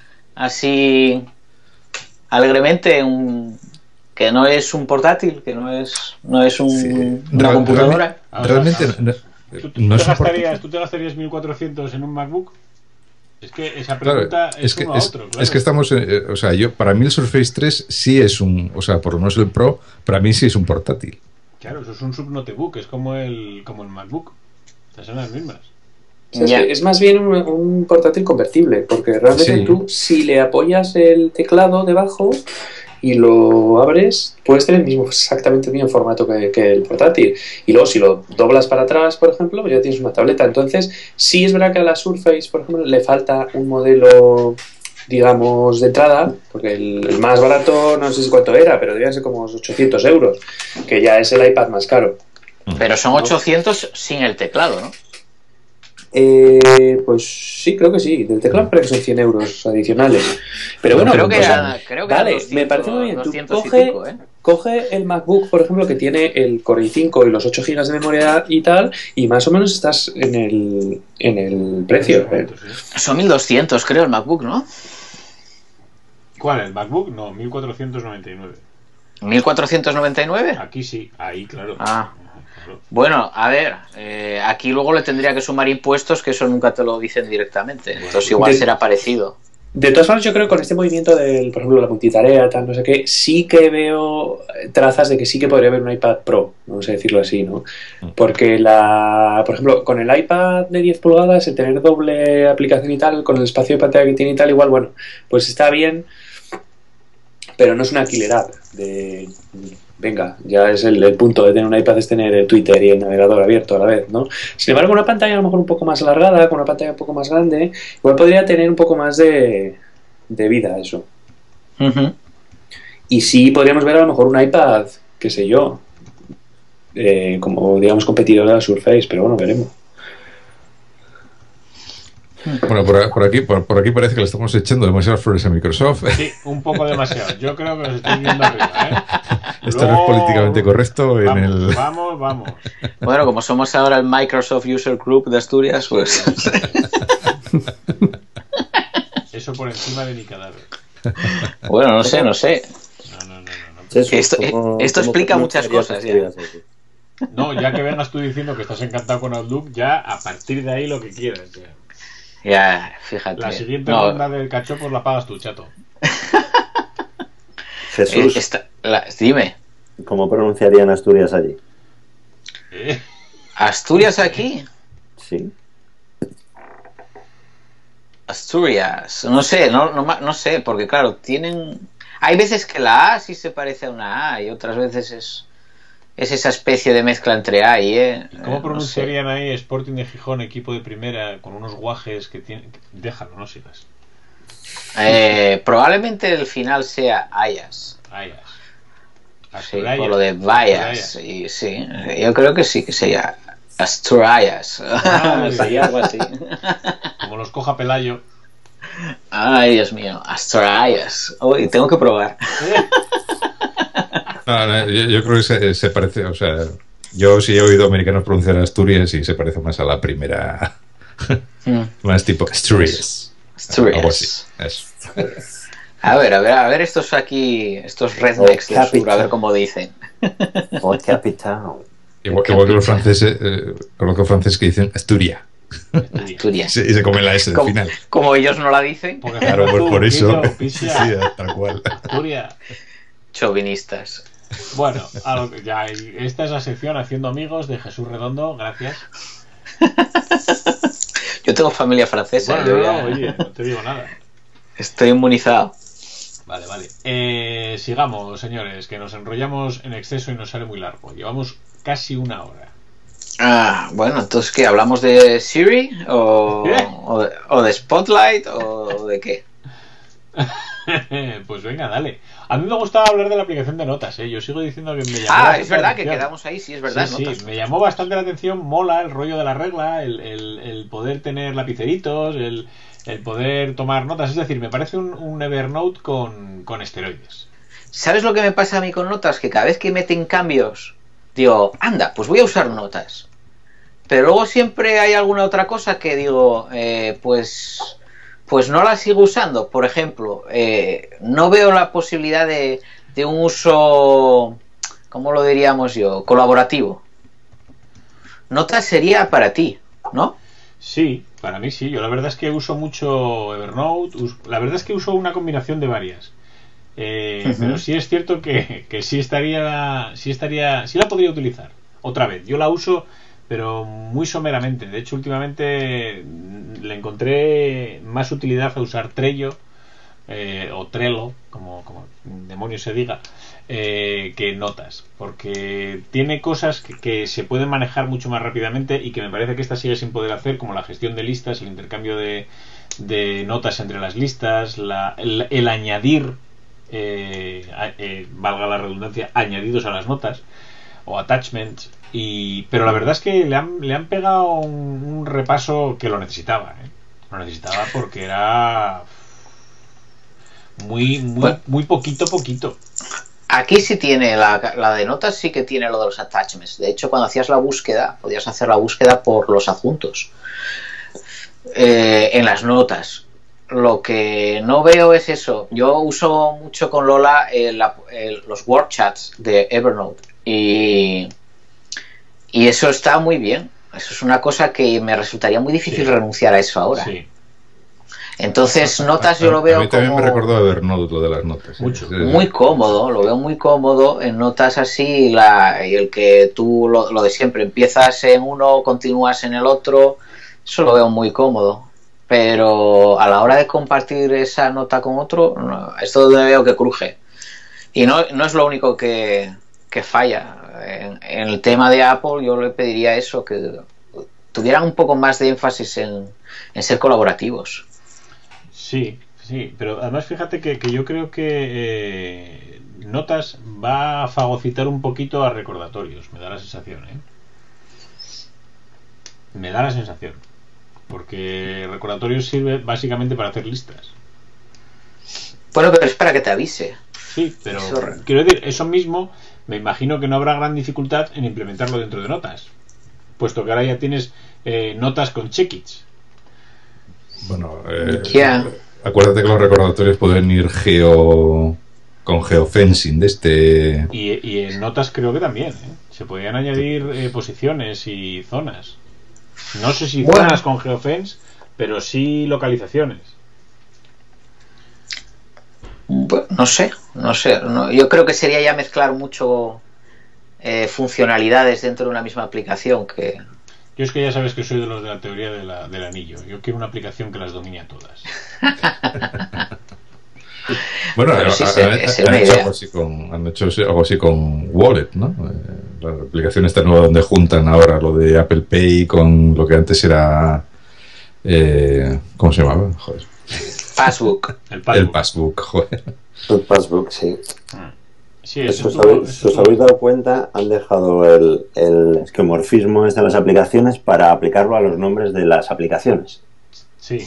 así alegremente un que no es un portátil, que no es no es un, Sí. una Real- computadora? Ahora, Realmente ahora. no, ¿Tú, tú no te es un portátil. gastarías, ¿Tú te gastarías mil cuatrocientos en un MacBook? Es que esa Claro, pregunta es es, que, uno a es, otro. Claro. es que estamos, eh, o sea, yo para mí el Surface tres sí es un, o sea, por lo menos el Pro, para mí sí es un portátil. Claro, eso es un subnotebook, es como el, como el MacBook. O sea, son las mismas. O sea, es, Ya. que es más bien un, un portátil convertible, porque realmente Sí. tú, si le apoyas el teclado debajo y lo abres, puedes tener el mismo, exactamente el mismo formato que, que el portátil. Y luego, si lo doblas para atrás, por ejemplo, pues ya tienes una tableta. Entonces, sí es verdad que a la Surface, por ejemplo, le falta un modelo, digamos, de entrada, porque el, el más barato, no sé si cuánto era, pero debía ser como unos ochocientos euros, que ya es el iPad más caro. Pero son ochocientos sin el teclado, ¿no? Eh, pues sí, creo que sí. Del teclado creo que son cien euros adicionales. Pero bueno, creo que o sea, era- creo que vale, era doscientos, me parece muy bien. Tú doscientos y coge, pico, ¿eh? coge el MacBook, por ejemplo, que tiene el Core i cinco y los ocho gigas de memoria y tal, y más o menos estás en el, en el precio. ¿eh? Sí. Son mil doscientos, creo, el MacBook, ¿no? ¿Cuál? ¿El MacBook? No, mil cuatrocientos noventa y nueve. mil cuatrocientos noventa y nueve. Aquí sí, ahí, claro. Ah. Claro. Bueno, a ver, eh, aquí luego le tendría que sumar impuestos, que eso nunca te lo dicen directamente. Entonces igual De- será parecido. De todas formas, yo creo que con este movimiento del, por ejemplo, la multitarea, tal, no sé qué, sí que veo trazas de que sí que podría haber un iPad Pro, vamos a decirlo así, ¿no? Porque la, por ejemplo, con el iPad de diez pulgadas, el tener doble aplicación y tal, con el espacio de pantalla que tiene y tal, igual, bueno, pues está bien, pero no es una killer app de... Venga, ya es el, el punto de tener un iPad, es tener el Twitter y el navegador abierto a la vez, ¿no? Sin embargo, una pantalla a lo mejor un poco más alargada, con una pantalla un poco más grande, igual podría tener un poco más de, de vida eso. Ujú. Y sí podríamos ver a lo mejor un iPad, qué sé yo, eh, como digamos competidor de la Surface, pero bueno, veremos. Bueno, por, por aquí por, por aquí parece que le estamos echando demasiadas flores a Microsoft. Sí, un poco demasiado. Yo creo que os estoy viendo arriba, ¿eh? Esto no es políticamente correcto en vamos, el... Vamos, vamos. Bueno, como somos ahora el Microsoft User Group de Asturias, pues... Eso por encima de mi cadáver. Bueno, no sé, no sé. No, no, no, no. no. Eso, Esto- ¿cómo- esto cómo explica muchas pronunciarías cosas, ya. Asturias, eso? No, ya que vengas tú diciendo que estás encantado con Outlook, ya a partir de ahí lo que quieras. Ya, ya fíjate. La siguiente no. ronda del cachopos la pagas tú, chato. Jesús, Eh, esta- la- dime, ¿cómo pronunciarían Asturias allí? ¿Eh? ¿Asturias aquí? Sí. Asturias, no sé, no, no, ma- no sé, porque claro, tienen... Hay veces que la A sí se parece a una A y otras veces es, es esa especie de mezcla entre A y E. ¿Y eh, cómo no pronunciarían ahí Sporting de Gijón, equipo de primera, con unos guajes que tienen... Déjalo, no sigas. sé. Eh, probablemente el final sea Ayas. Ayas. Sí, por lo de Bayas. Y sí, yo creo que sí, que sería Asturias. Ay, Sería algo así. Como los coja Pelayo. Ay, Dios mío, Asturias. Uy, tengo que probar. No, no, yo, yo creo que se, se parece, o sea, yo sí he oído americanos pronunciar Asturias y se parece más a la primera, Mm, más tipo Asturias. Algo así. Asturias. Eso. A ver, a ver, a ver estos aquí, estos rednecks Oh, del sur, a ver capital. cómo dicen. O el capitán. Igual, igual que los franceses, eh, conozco franceses que dicen Asturia Asturias. y se comen la S al Como, final. como ellos no la dicen, Porque Claro, tú, pues por eso. Pillo, Sí, Pisia, tal cual. Asturias. chauvinistas. Bueno, a lo que- ya, esta es la sección Haciendo Amigos de Jesús Redondo, gracias. Yo tengo familia francesa, Bueno, yo no, ya no, oye, no te digo nada. estoy inmunizado. Vale, vale. Eh, sigamos, señores, que nos enrollamos en exceso y nos sale muy largo. Llevamos casi una hora. Ah, bueno, entonces, ¿qué? ¿Hablamos de Siri? ¿O, ¿Qué? o, de, o de Spotlight? ¿O de qué? Pues venga, dale. A mí me gustaba hablar de la aplicación de notas, ¿eh? Yo sigo diciendo que me llamó Ah, bastante es verdad la que atención. quedamos ahí, sí, es verdad. Sí, notas. sí, me llamó bastante la atención, mola el rollo de la regla, el, el, el poder tener lapiceritos, el, el poder tomar notas. Es decir, me parece un, un Evernote con, con esteroides. ¿Sabes lo que me pasa a mí con notas? Que cada vez que meten cambios, digo, anda, pues voy a usar notas. Pero luego siempre hay alguna otra cosa que digo, eh, pues, pues no la sigo usando. Por ejemplo, eh, no veo la posibilidad de, de un uso, ¿cómo lo diríamos yo? Colaborativo. Notas sería para ti, ¿no? Sí, para mí sí. Yo la verdad es que uso mucho Evernote. us- La verdad es que uso una combinación de varias. Eh, Ujú. Pero sí es cierto que, que sí estaría, sí estaría, sí la podría utilizar. Otra vez, yo la uso, pero muy someramente. De hecho, últimamente mm, le encontré más utilidad a usar Trello eh, o Trello, como, como demonios se diga, eh, que notas, porque tiene cosas que, que se pueden manejar mucho más rápidamente y que me parece que esta sigue sin poder hacer, como la gestión de listas, el intercambio de, de notas entre las listas, la, el, el añadir, eh, a- eh, valga la redundancia, añadidos a las notas o attachments. Y, pero la verdad es que le han, le han pegado un, un repaso que lo necesitaba, ¿eh? Lo necesitaba porque era muy, muy, Bueno. muy poquito, poquito. Aquí sí tiene, la, la de notas sí que tiene lo de los attachments. De hecho, cuando hacías la búsqueda, podías hacer la búsqueda por los adjuntos. Eh, en las notas. Lo que no veo es eso. Yo uso mucho con Lola el- el- los word chats de Evernote. Y, y eso está muy bien. Eso es una cosa que me resultaría muy difícil Sí. renunciar a eso ahora. Sí, Entonces, notas yo lo A veo mí también como me recordó a Evernote lo de las notas. ¿eh? Mucho. Sí, sí. muy cómodo, lo veo muy cómodo en notas así, la, y el que tú lo, lo de siempre, empiezas en uno, continúas en el otro, eso lo veo muy cómodo. Pero a la hora de compartir esa nota con otro, no, esto donde veo que cruje. Y no, no es lo único que, que falla. En, en el tema de Apple yo le pediría eso, que tuvieran un poco más de énfasis en, en ser colaborativos. sí, sí, pero además fíjate que, que yo creo que eh, Notas va a fagocitar un poquito a recordatorios, me da la sensación, ¿eh? Me da la sensación. Porque recordatorios sirve básicamente para hacer listas. Bueno, pero es para que te avise. Sí, pero Eso- quiero decir, eso mismo me imagino que no habrá gran dificultad en implementarlo dentro de Notas, puesto que ahora ya tienes eh, notas con check-its. Bueno, eh, Ya. acuérdate que los recordatorios pueden ir geo con geofencing de este. Y, y en Notas creo que también, ¿eh? Se podían añadir eh, posiciones y zonas. No sé si Bueno. zonas con geofence, pero sí localizaciones. Bueno, no sé, no sé. No, yo creo que sería ya mezclar mucho eh, funcionalidades dentro de una misma aplicación que... Yo es que ya sabes que soy de los de la teoría de la, del anillo. Yo quiero una aplicación que las domine a todas. Bueno, Pero sí, ha- se- ha- es han, una hecho idea. algo así con, han hecho algo así con Wallet, ¿no? Eh, la aplicación esta nueva donde juntan ahora lo de Apple Pay con lo que antes era... Eh, ¿Cómo se llamaba? Joder. Passbook. El El passbook. Passbook, joder. El passbook, sí. Sí, Si eso os, estuvo- habéis, eso si os estuvo- habéis dado cuenta, han dejado el, el esquemorfismo este de las aplicaciones para aplicarlo a los nombres de las aplicaciones. Sí.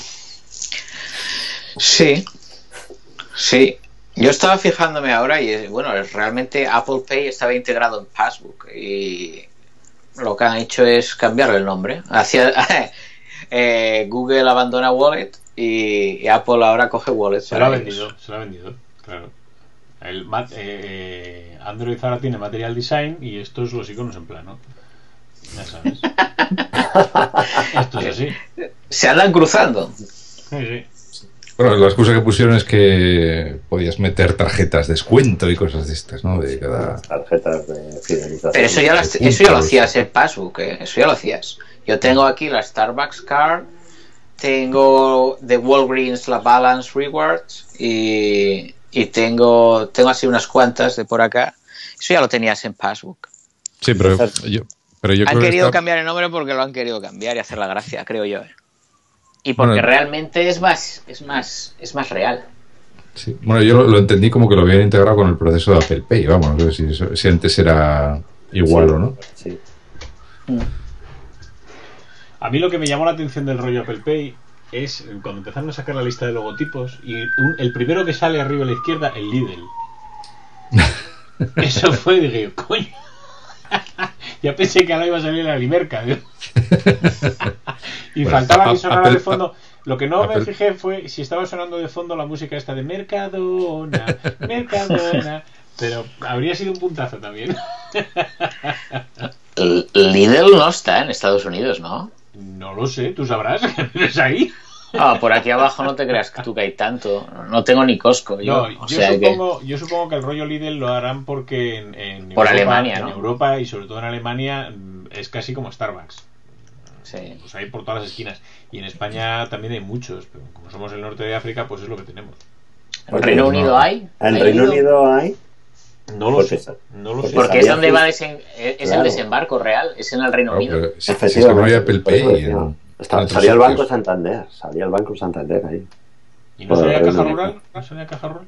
Sí, sí. Yo estaba fijándome ahora y es- bueno, es- realmente Apple Pay estaba integrado en Passbook y lo que han hecho es cambiarle el nombre. Hacia, eh, Google abandona Wallet y, y Apple ahora coge Wallet. Se lo ha para ellos. vendido, se lo ha vendido, claro. El mat- eh, Android ahora tiene Material Design y estos los iconos en plano. Ya sabes. Esto es así. Se andan cruzando. Sí, sí. Bueno, la excusa que pusieron es que podías meter tarjetas de descuento y cosas de estas, ¿no? De cada... Tarjetas de fidelización. Pero eso ya, las- de eso ya lo puntos. hacías en Passbook, ¿eh? Eso ya lo hacías. Yo tengo aquí la Starbucks Card, tengo de Walgreens la Balance Rewards y, y tengo, tengo así unas cuantas de por acá. Eso ya lo tenías en Passbook. Sí, pero yo, pero yo Han creo que querido está- cambiar el nombre porque lo han querido cambiar y hacer la gracia, creo yo. ¿eh? Y porque Bueno, realmente es más, es más, es más real. sí. Bueno, yo lo, lo entendí como que lo habían integrado con el proceso de Apple Pay, vamos, no sé si, eso- si antes era igual Sí, o no. Sí. A mí lo que me llamó la atención del rollo Apple Pay es cuando empezaron a sacar la lista de logotipos y un- el primero que sale arriba a la izquierda, el Lidl. Eso fue, dije, coño. Ya pensé que ahora iba a salir la Limerca. Digo. Y Bueno, faltaba a- que sonara Apple- de fondo. Lo que no me Apple- fijé fue si estaba sonando de fondo la música esta de Mercadona, Mercadona. Pero habría sido un puntazo también. L- Lidl no está en Estados Unidos, ¿no? No lo sé, tú sabrás que vives ahí. Ah, por aquí abajo no te creas que tú que hay tanto. No tengo ni Costco. Yo, No, o yo, sea que... supongo, yo supongo que el rollo Lidl lo harán porque en, en Por Europa, Alemania, en ¿no? Europa y sobre todo en Alemania mm, es casi como Starbucks. Sí. Pues hay por todas las esquinas. Y en España también hay muchos, pero como somos el norte de África, pues es lo que tenemos. ¿En Reino no. Unido hay? En ¿Hay Reino Lidl? Unido hay. No lo Porque sé. sa- No lo porque sé. Porque es sabía donde que- va desen- es el Claro. desembarco real, es en el Reino Claro, Unido. pero si, si es que Efectivamente. no hay Apple por eso Pay decía. en, Está- en otros salía el Banco sitios. Santander. Salía el Banco Santander ahí. ¿Y no Bueno, salía Reino Caja Unido. Rural? ¿No salía Caja Rural?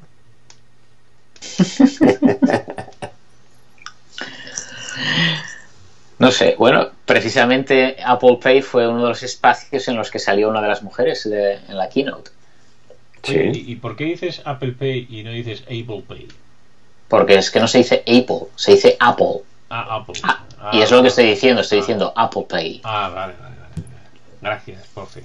No sé, bueno, precisamente Apple Pay fue uno de los espacios en los que salió una de las mujeres de- en la keynote. Oye, Sí. ¿y, y por qué dices Apple Pay y no dices Apple Pay? Porque es que no se dice Apple, se dice Apple. Ah, Apple. Ah, Ah, y es lo que estoy diciendo, estoy ah. diciendo Apple Pay. Ah, vale, vale, vale. Gracias, profe.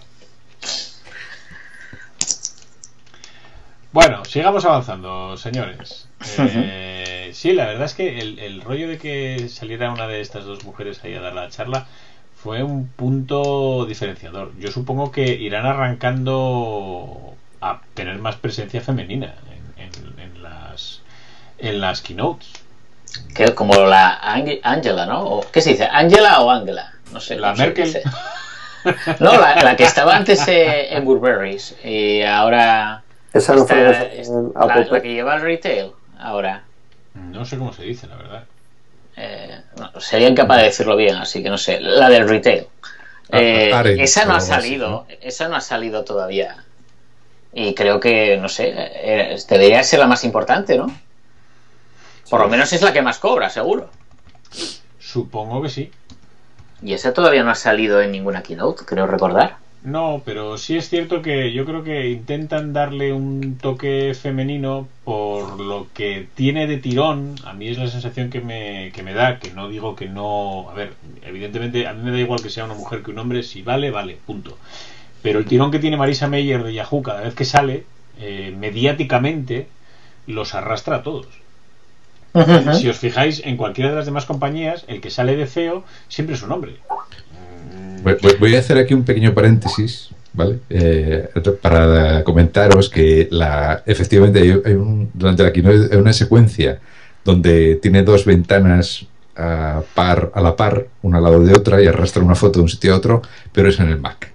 Bueno, sigamos avanzando, señores. Eh, sí, la verdad es que el, el rollo de que saliera una de estas dos mujeres ahí a dar la charla fue un punto diferenciador. Yo supongo que irán arrancando a tener más presencia femenina en, en- en las en las keynotes. Que como la Ang- Angela, ¿no? ¿O ¿Qué se dice? ¿Angela o Angela? No sé. La cómo se Merkel. dice. No, la, la que estaba antes eh, en Burberry's y ahora Esa no fue está- en es- Apple la, la Pay. que lleva el retail ahora. No sé cómo se dice, la verdad. Eh, no, sería incapaz de decirlo bien, así que no sé. La del retail. Eh, Arendt, esa no o ha algo así, salido, ¿no? esa no ha salido todavía. Y creo que, no sé, eh, debería ser la más importante, ¿no? Por lo menos es la que más cobra, seguro. Supongo que sí. Y esa todavía no ha salido en ninguna keynote, creo recordar. No, pero sí es cierto que yo creo que intentan darle un toque femenino por lo que tiene de tirón. A mí es la sensación que me, que me da, que no digo que no... A ver, evidentemente a mí me da igual que sea una mujer que un hombre, si vale, vale, punto. Pero el tirón que tiene Marisa Mayer de Yahoo cada vez que sale, eh, mediáticamente, los arrastra a todos. Uh-huh. Si os fijáis, en cualquiera de las demás compañías, el que sale de C E O siempre es un hombre. Voy, voy a hacer aquí un pequeño paréntesis, ¿vale? Eh, para comentaros que la, efectivamente hay, hay un, durante la keynote hay una secuencia donde tiene dos ventanas a, par, a la par, una al lado de otra, y arrastra una foto de un sitio a otro, pero es en el Mac.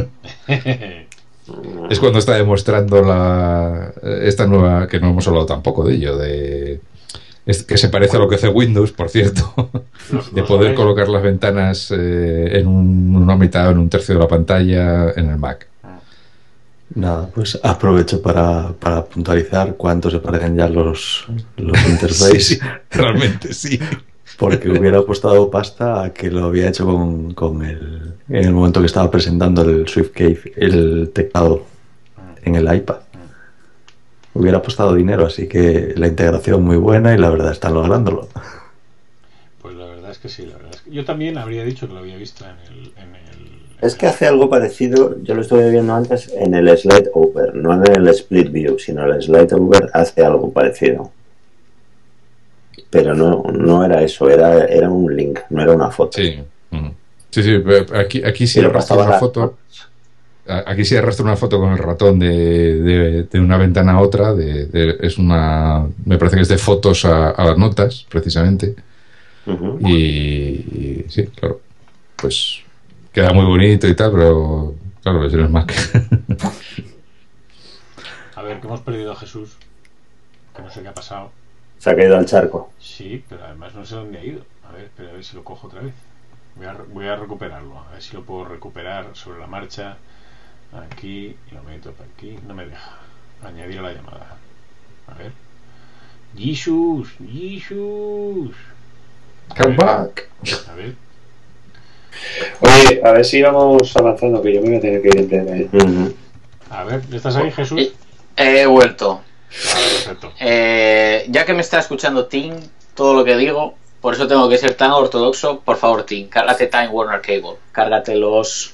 Es cuando está demostrando la, esta nueva, que no hemos hablado tampoco de ello, de es, que se parece a lo que hace Windows, por cierto, de poder colocar las ventanas eh, en un, una mitad o en un tercio de la pantalla en el Mac. Nada, pues aprovecho para, para puntualizar cuánto se parecen ya los, los interfaces. Sí, sí, realmente sí. Porque hubiera apostado pasta a que lo había hecho con, con el, en el momento que estaba presentando el SwiftKey, el teclado en el iPad. Hubiera apostado dinero, así que la integración muy buena y la verdad están lográndolo. Pues la verdad es que sí, la verdad es que yo también habría dicho que lo había visto en el... En el es que hace algo parecido, yo lo estuve viendo antes en el Slide Over, no en el Split View, sino el Slide Over hace algo parecido. Pero no, no era eso, era, era un link, no era una foto. Sí, sí, sí, aquí, aquí sí arrastra una la... foto. Aquí sí arrastra una foto con el ratón de, de, de una ventana a otra. De, de, es una, me parece que es de fotos a, a las notas, precisamente. Uh-huh. Y, y sí, claro, pues queda muy bonito y tal, pero claro, es en el Mac. A ver, que hemos perdido a Jesús, que no sé qué ha pasado. Se ha caído al charco. Sí, pero además no sé dónde ha ido. A ver, pero a ver si lo cojo otra vez. Voy a, voy a recuperarlo. A ver si lo puedo recuperar sobre la marcha. Aquí, lo meto para aquí. No me deja. Añadir a la llamada. A ver. Jesus, Jesus. Come back. A ver. Oye, a ver si vamos avanzando, que yo me voy a tener que ir en breve. Uh-huh. A ver, ¿estás ahí, Jesús? He vuelto. Vale, perfecto. Eh, ya que me está escuchando Tim, todo lo que digo, por eso tengo que ser tan ortodoxo. Por favor, Tim, cárgate Time Warner Cable. Cárgatelos.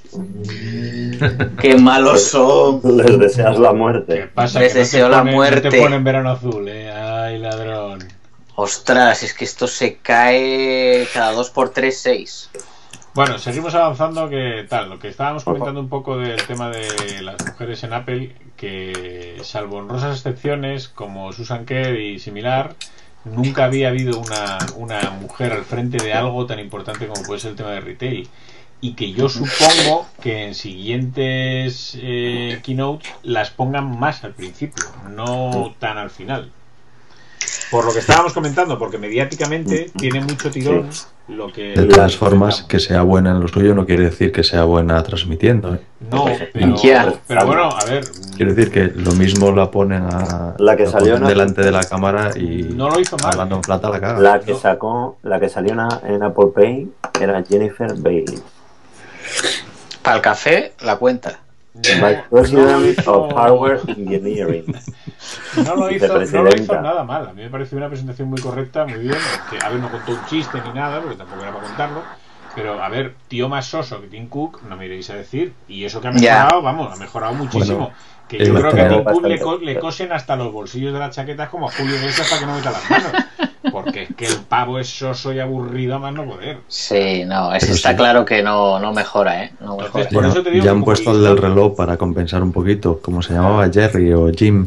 Qué malos son. Les deseas la muerte. ¿Qué pasa? Les que deseo no la pone, muerte. No te ponen verano azul, eh. Ay, ladrón. Ostras, es que esto se cae cada dos por tres, seis. Bueno, seguimos avanzando. Que tal, lo que estábamos comentando un poco del tema de las mujeres en Apple, que salvo honrosas excepciones como Susan Kerr y similar, nunca había habido una, una mujer al frente de algo tan importante como puede ser el tema de retail, y que yo supongo que en siguientes eh, keynotes las pongan más al principio, no tan al final, por lo que estábamos comentando, porque mediáticamente tiene mucho tirón. Lo que de todas formas, que sea buena en lo suyo no quiere decir que sea buena transmitiendo, ¿eh? No, pero, yeah. pero bueno, a ver, quiere decir que lo mismo la ponen a la que la salió ponen delante de la cámara y no lo hizo mal, hablando en plata la caga. La que sacó, la que salió en Apple Pay era Jennifer Bailey. Para el café, la cuenta. Vice President of Hardware Engineering. No lo hizo, no lo hizo nada mal. A mí me pareció una presentación muy correcta, muy bien. Que, a ver, no contó un chiste ni nada, porque tampoco era para contarlo. Pero, a ver, tío más soso que Tim Cook, no me iréis a decir. Y eso que ha mejorado, yeah. vamos, ha mejorado muchísimo. Bueno, que yo creo que a Tim Cook le, co le cosen hasta los bolsillos de las chaquetas como a Julio Iglesias para que no meta las manos. Porque es que el pavo es soso y aburrido a más no poder. Sí, no, eso está sí. claro que no, no mejora, ¿eh? No mejora. Entonces, por eso te digo ya han puesto el del reloj para compensar un poquito, como se llamaba Jerry o Jim.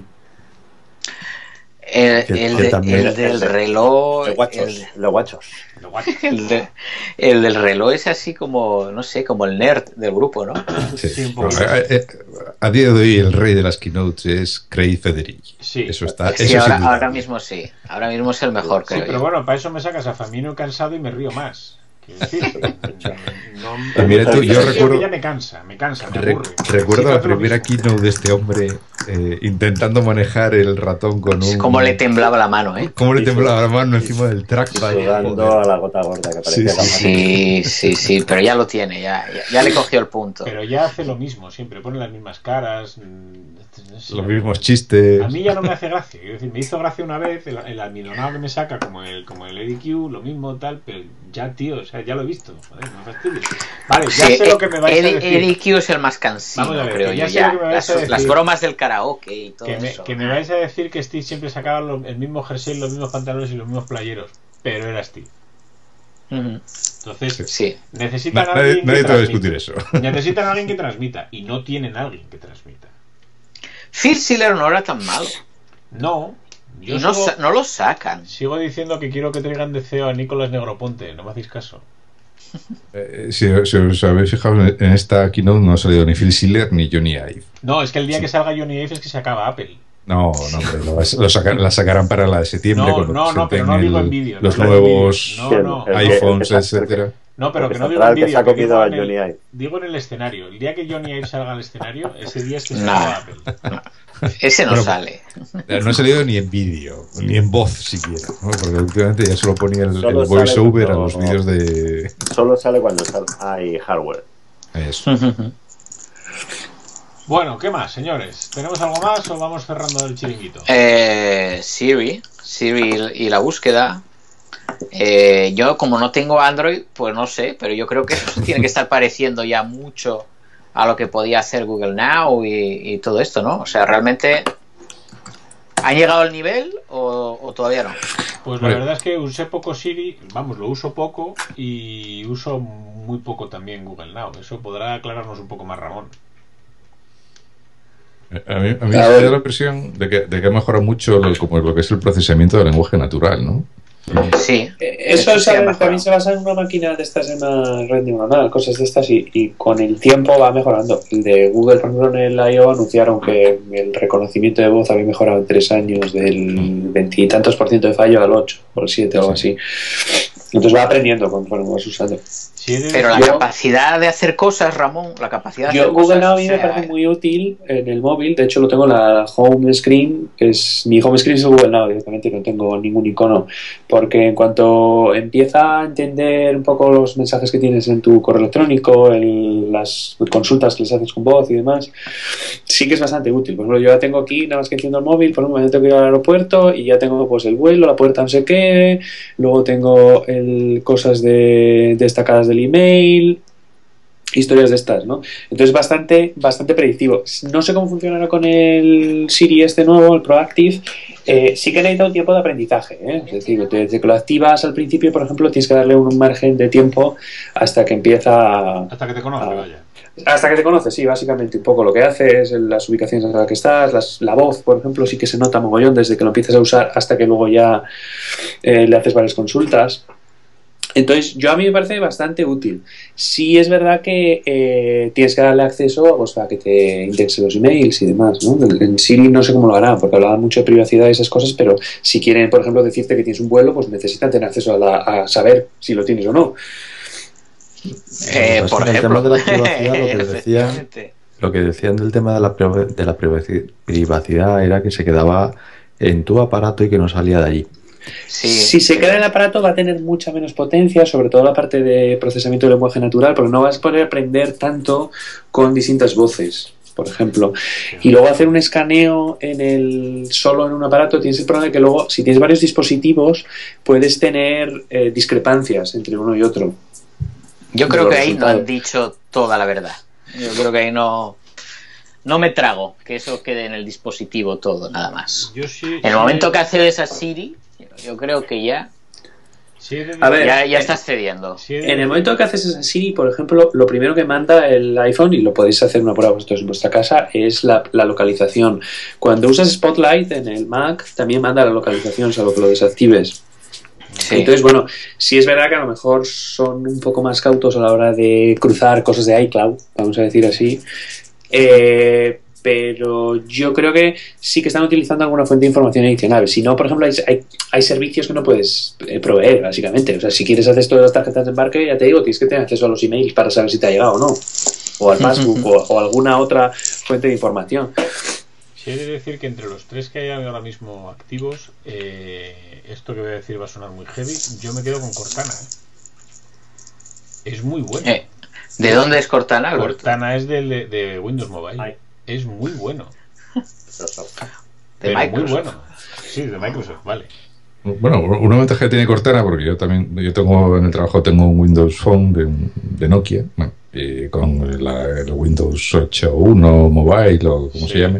El, que, el, que de, también, el del reloj. De guachos, el, de guachos. El, de, el del reloj es así como, no sé, como el nerd del grupo, ¿no? Sí, sí, un a, a día de hoy el rey de las keynotes es Craig Federighi. Sí, eso está. Sí, eso ahora, ahora mismo sí. Ahora mismo es el mejor, sí, creo. Pero yo. bueno, para eso me sacas a Famino cansado y me río más. Decir, no, no, mira tú, yo recuerdo ya me cansa, me cansa, me re, aburre. Recuerdo la primera keynote de este hombre eh, intentando manejar el ratón con un. Cómo le temblaba la mano, ¿eh? Cómo le temblaba la mano encima del trackpad. Sudando a la gota gorda que parecía. Sí, sí, sí, sí, pero ya lo tiene, ya, ya, ya le cogió el punto. Pero ya hace lo mismo, siempre pone las mismas caras, no sé, los mismos chistes. A mí ya no me hace gracia, es decir, me hizo gracia una vez el, el almidonado que me saca como el como el E D Q, lo mismo tal, pero ya tío, o sea, ya lo he visto. Joder, no fastidies. Vale, ya sí, sé lo que me vais Eddie, a decir. Eddie Q es el más cansino, ver, creo ya yo. Ya. Las, las bromas del karaoke. karaoke y todo que me, eso. que me vais a decir que Steve siempre sacaba lo, el mismo jersey, los mismos pantalones y los mismos playeros, pero era Steve. Uh-huh. Entonces, sí. necesitan Na, a alguien nadie, nadie que te va a transmita. discutir eso. Necesitan a alguien que transmita y no tienen a alguien que transmita. Phil Schiller no era tan malo. No, yo y no, sigo, sa- no lo sacan. sigo diciendo que quiero que traigan de C E O a Nicolás Negroponte, no me hacéis caso. Eh, si, si os habéis fijado, en esta keynote no ha salido ni Phil Schiller ni Johnny Ive. No, es que el día Sí. que salga Johnny Ive es que se acaba Apple. No, no, pero lo, lo saca- la sacarán para la de septiembre. No, cuando no, no, pero presenten no digo el- en vídeo. los no digo en nuevos vídeo. ¿Quién? No, no, El que- iPhones, el que sa- etcétera. no, pero el que que no digo saldrá en el que se vídeo. ha que comido digo a en el- Johnny Ive. Digo en el escenario. El día que Johnny Ive salga al escenario, ese día es que se Nah. acaba Apple. Ese no Bueno, sale. No ha salido ni en vídeo, ni en voz siquiera, ¿no? Porque últimamente ya solo ponía el, Solo el voiceover sale a los cuando- vídeos de... Solo sale cuando sal- hay hardware. Eso. Bueno, ¿qué más, señores? ¿Tenemos algo más o vamos cerrando el chiringuito? Eh, Siri, Siri y la búsqueda. Eh, yo como no tengo Android, pues no sé, pero yo creo que eso tiene que estar pareciendo ya mucho a lo que podía hacer Google Now y, y todo esto, ¿no? O sea, realmente ¿han llegado al nivel o, o todavía no? Pues la Bueno. verdad es que usé poco Siri, vamos, lo uso poco y uso muy poco también Google Now. Eso podrá aclararnos un poco más Ramón. A mí, a mí A me ver. da la impresión de que, de que ha mejorado mucho lo, como lo que es el procesamiento del lenguaje natural, ¿no? Sí. Eh, Eso, Eso sí ha ¿sabes? mejorado. También se basa en una máquina de estas en una red neuronal, cosas de estas, y, y con el tiempo va mejorando. El de Google, por ejemplo, en el I O anunciaron que el reconocimiento de voz había mejorado en tres años del veintitantos por ciento de fallo al ocho o al siete o algo así. Entonces va aprendiendo conforme vas usando. Sí, he de Pero la decir- Yo- capacidad de hacer cosas, Ramón, la capacidad de Yo hacer Google cosas, Now a o mí me sea, parece muy útil en el móvil. De hecho lo tengo en la home screen, que es mi home screen es el Google Now directamente, no tengo ningún icono, porque en cuanto empieza a entender un poco los mensajes que tienes en tu correo electrónico, el- las consultas que les haces con voz y demás, sí que es bastante útil. Por ejemplo, yo ya tengo aquí, nada más que enciendo el móvil, por ejemplo, tengo que ir al aeropuerto y ya tengo pues el vuelo, la puerta no sé qué, luego tengo el, cosas de destacadas del email, historias de estas, ¿no? Entonces bastante, bastante predictivo. No sé cómo funcionará con el Siri este nuevo, el Proactive. Eh, sí que necesita un tiempo de aprendizaje, ¿eh? Es decir, desde que lo activas al principio, por ejemplo, tienes que darle un margen de tiempo hasta que empieza a, Hasta que te conozca, Ah. vaya. hasta que te conoces, sí, básicamente un poco lo que haces, las ubicaciones en las que estás, las- la voz, por ejemplo, sí que se nota mogollón desde que lo empiezas a usar hasta que luego ya eh, le haces varias consultas. Entonces, yo a mí me parece bastante útil. Sí es verdad que eh, tienes que darle acceso pues, a que te indexe los emails y demás, ¿no? En en Siri no sé cómo lo harán, porque hablaban mucho de privacidad y esas cosas, pero si quieren, por ejemplo, decirte que tienes un vuelo, pues necesitan tener acceso a, la- a saber si lo tienes o no. eh, Pues por en el ejemplo. tema de la privacidad, lo que decían, Efectivamente. lo que decían del tema de la, priva- de la privaci- privacidad era que se quedaba en tu aparato y que no salía de allí. Sí, Si se queda en el aparato va a tener mucha menos potencia, sobre todo la parte de procesamiento del lenguaje natural, porque no vas a poder aprender tanto con distintas voces, por ejemplo. Y luego hacer un escaneo en el solo en un aparato, tienes el problema de que luego, si tienes varios dispositivos, puedes tener eh, discrepancias entre uno y otro. Yo creo los que ahí no resultados. han dicho toda la verdad. Yo creo que ahí no, no me trago que eso quede en el dispositivo todo, nada más. Yo sí. En el momento que accedes a Siri, yo creo que ya, sí he de A ver, ya, ya eh, estás cediendo. sí he de En el decir- momento que haces esa Siri, por ejemplo, lo primero que manda el iPhone, y lo podéis hacer una prueba vosotros en vuestra casa, es la, la localización. Cuando usas Spotlight en el Mac, también manda la localización, salvo que lo desactives. Sí. Entonces, bueno, sí es verdad que a lo mejor son un poco más cautos a la hora de cruzar cosas de iCloud, vamos a decir así. Eh, pero yo creo que sí que están utilizando alguna fuente de información adicional. Si no, por ejemplo, hay, hay, hay servicios que no puedes eh, proveer, básicamente. O sea, si quieres hacer todas las tarjetas de embarque, ya te digo, tienes que tener acceso a los emails para saber si te ha llegado o no. O al Facebook o, o alguna otra fuente de información. Sí he de decir que entre los tres que hay ahora mismo activos, eh, esto que voy a decir va a sonar muy heavy, yo me quedo con Cortana. ¿eh? Es muy bueno. Eh, ¿De dónde es Cortana, Alberto? Cortana es del- de, de Windows Mobile. Ay. Es muy bueno. De Pero Microsoft. muy bueno. Sí, de Microsoft, vale. Bueno, una ventaja que tiene Cortana, porque yo también, yo tengo en el trabajo tengo un Windows Phone de, de Nokia, bueno, y con la, el Windows ocho punto uno Mobile o como Sí. se llame,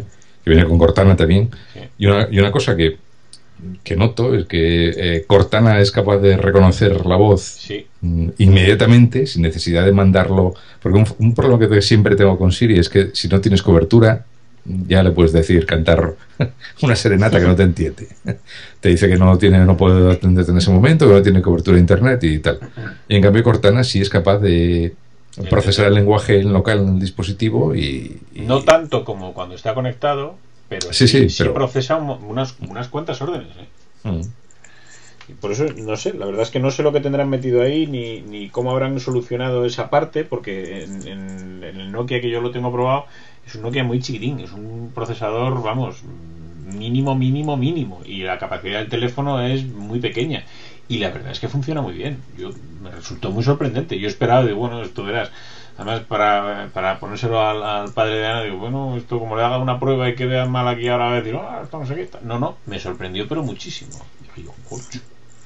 que viene con Cortana también. Sí. Y, una, y una cosa que, que noto es que eh, Cortana es capaz de reconocer la voz Sí. mm, inmediatamente, sin necesidad de mandarlo. Porque un, un problema que te- siempre tengo con Siri es que si no tienes cobertura, ya le puedes decir, cantar una serenata que no te entiende. Te dice que no tiene, no puede atenderte en ese momento, que no tiene cobertura de internet y tal. Y en cambio Cortana sí es capaz de procesar el lenguaje en local en el dispositivo y, y- No tanto como cuando está conectado, pero Sí, sí, sí, sí pero- procesa un- unas, unas cuantas órdenes. ¿eh? Mm. Y por eso, no sé, la verdad es que no sé lo que tendrán metido ahí ni, ni cómo habrán solucionado esa parte, porque en, en- en el Nokia que yo lo tengo probado es un Nokia muy chiquitín, es un procesador, vamos, mínimo, mínimo, mínimo, y la capacidad del teléfono es muy pequeña. Y la verdad es que funciona muy bien. Yo me resultó muy sorprendente. Yo esperaba, digo, bueno, esto verás. Además, para, para ponérselo al, al padre de Ana, digo, bueno, esto como le haga una prueba y que vean mal aquí ahora, va a decir, ah, esto no sé qué. No, no, me sorprendió, pero muchísimo. Y digo, coño.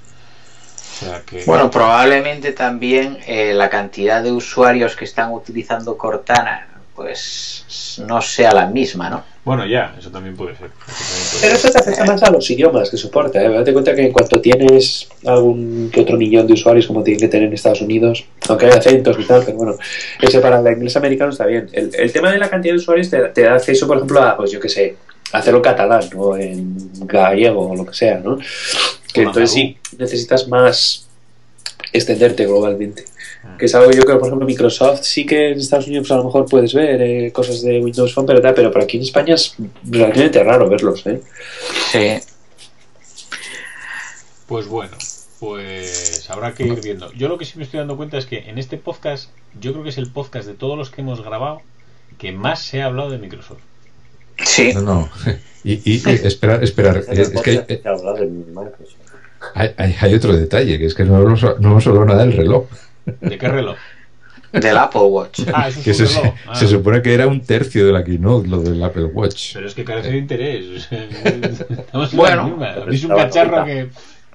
O sea que. Bueno, probablemente también eh, la cantidad de usuarios que están utilizando Cortana pues no sea la misma, ¿no? Bueno, ya, eso también puede ser. Eso también puede Pero ser. eso te afecta más a los idiomas que soporta, ¿eh? Date cuenta que en cuanto tienes algún que otro millón de usuarios como tienen que tener en Estados Unidos, aunque hay acentos y tal, pero bueno, ese para el inglés americano está bien. El, el tema de la cantidad de usuarios te, te da acceso, por ejemplo, a, pues yo qué sé, hacerlo en catalán o en gallego o lo que sea, ¿no? Que O entonces sí, necesitas más extenderte globalmente. Que es algo que yo creo, por ejemplo, Microsoft sí que en Estados Unidos pues, a lo mejor puedes ver eh, cosas de Windows Phone, pero tal, pero por aquí en España es relativamente raro verlos, ¿eh? Sí. Pues bueno, pues habrá que ir viendo. Yo lo que sí me estoy dando cuenta es que en este podcast, yo creo que es el podcast de todos los que hemos grabado que más se ha hablado de Microsoft. Sí. No, no. Y, y, y esperar, esperar. Es Es, el es que hay, podcast que habla de Microsoft. hay, hay- hay otro detalle, que es que no hemos, no hemos hablado nada del reloj. ¿De qué reloj? Del Apple Watch. Ah, eso es Que un se, reloj. Ah. se supone que era un tercio de la keynote, lo del Apple Watch. Pero es que carece de interés. Estamos en Bueno, la misma. A mí es un cacharro que.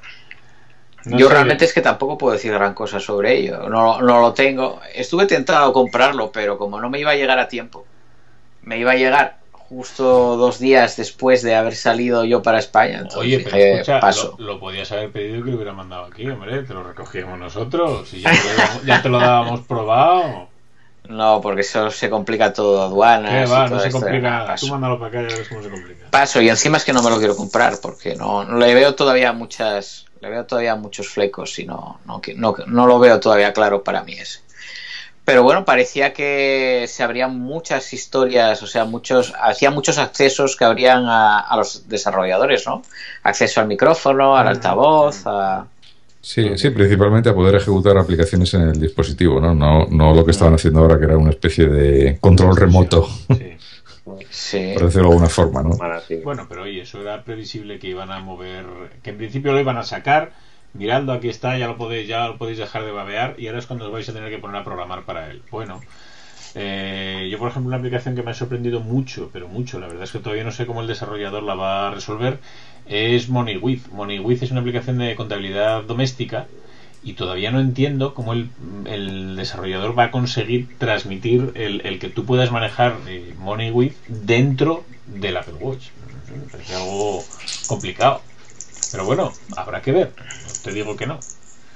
No Yo sé. realmente es que tampoco puedo decir gran cosa sobre ello. No, no lo tengo. Estuve tentado a comprarlo, pero como no me iba a llegar a tiempo, me iba a llegar justo dos días después de haber salido yo para España. Entonces Oye, pero dije, escucha, paso. lo, lo podías haber pedido y que lo hubiera mandado aquí, hombre. Te lo recogíamos nosotros. Y ya te lo, dábamos- ya te lo dábamos probado. No, porque eso se complica todo, aduanas. ¿Qué y va? todo No se esto. complica. Paso. Tú mándalo para acá y ya ves cómo se complica. Paso, y encima es que no me lo quiero comprar porque no, no le veo todavía muchas, le veo todavía muchos flecos y no, no, no, no lo veo todavía claro para mí ese. Pero bueno, parecía que se abrían muchas historias, o sea, muchos, hacía muchos accesos que abrían a, a los desarrolladores, ¿no? Acceso al micrófono, al altavoz, a... Sí, sí, principalmente a poder ejecutar aplicaciones en el dispositivo, ¿no? No, no lo que estaban haciendo ahora, que era una especie de control remoto, Sí. Sí. por decirlo de alguna forma, ¿no? Bueno, sí. Bueno, pero oye, eso era previsible que iban a mover, que en principio lo iban a sacar. Miradlo, aquí está, ya lo podéis, ya lo podéis dejar de babear y ahora es cuando os vais a tener que poner a programar para él. Bueno, eh, yo por ejemplo una aplicación que me ha sorprendido mucho, pero mucho, la verdad es que todavía no sé cómo el desarrollador la va a resolver, es MoneyWith. MoneyWith es una aplicación de contabilidad doméstica y todavía no entiendo cómo el, el desarrollador va a conseguir transmitir el, el que tú puedas manejar eh, MoneyWith dentro del Apple Watch. Me parece algo complicado. Pero bueno, habrá que ver. No te digo que no.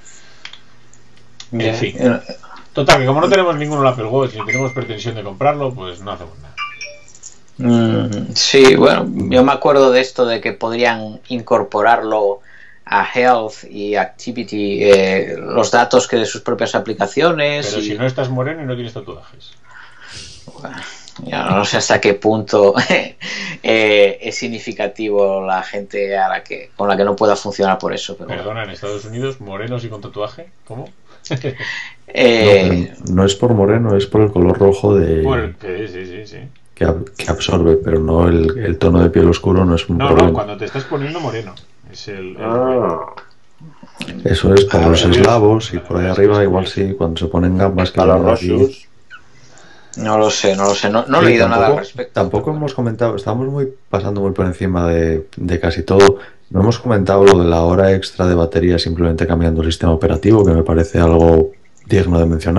En fin. Total, que como no tenemos ninguno en Apple Watch ni tenemos pretensión de comprarlo, pues no hacemos nada. Mm, sí, bueno, yo me acuerdo de esto de que podrían incorporarlo a Health y Activity, eh, los datos que de sus propias aplicaciones. Pero y... si no estás moreno y no tienes tatuajes. Bueno, yo no sé hasta qué punto eh, es significativo la gente a la que con la que no pueda funcionar por eso. Pero bueno. Perdona, en Estados Unidos, morenos y con tatuaje, ¿cómo? Eh, No, pero no es por moreno, es por el color rojo de Porque, sí, sí, sí. que, ab- que absorbe, pero no el, el tono de piel oscuro no es un No, problema. no, cuando te estás poniendo moreno. Es el. el- Ah, Eso es para Ah, los vale, eslavos y vale, por ahí vale, arriba sí, igual sí. sí, cuando se ponen gambas que para los vienen aquí. Rosus. no lo sé, no lo sé, no, no he Sí, leído nada al tampoco, respecto. tampoco hemos comentado, estamos muy pasando muy por encima de, de casi todo. No hemos comentado lo de la hora extra de batería simplemente cambiando el sistema operativo, que me parece algo digno de mencionar.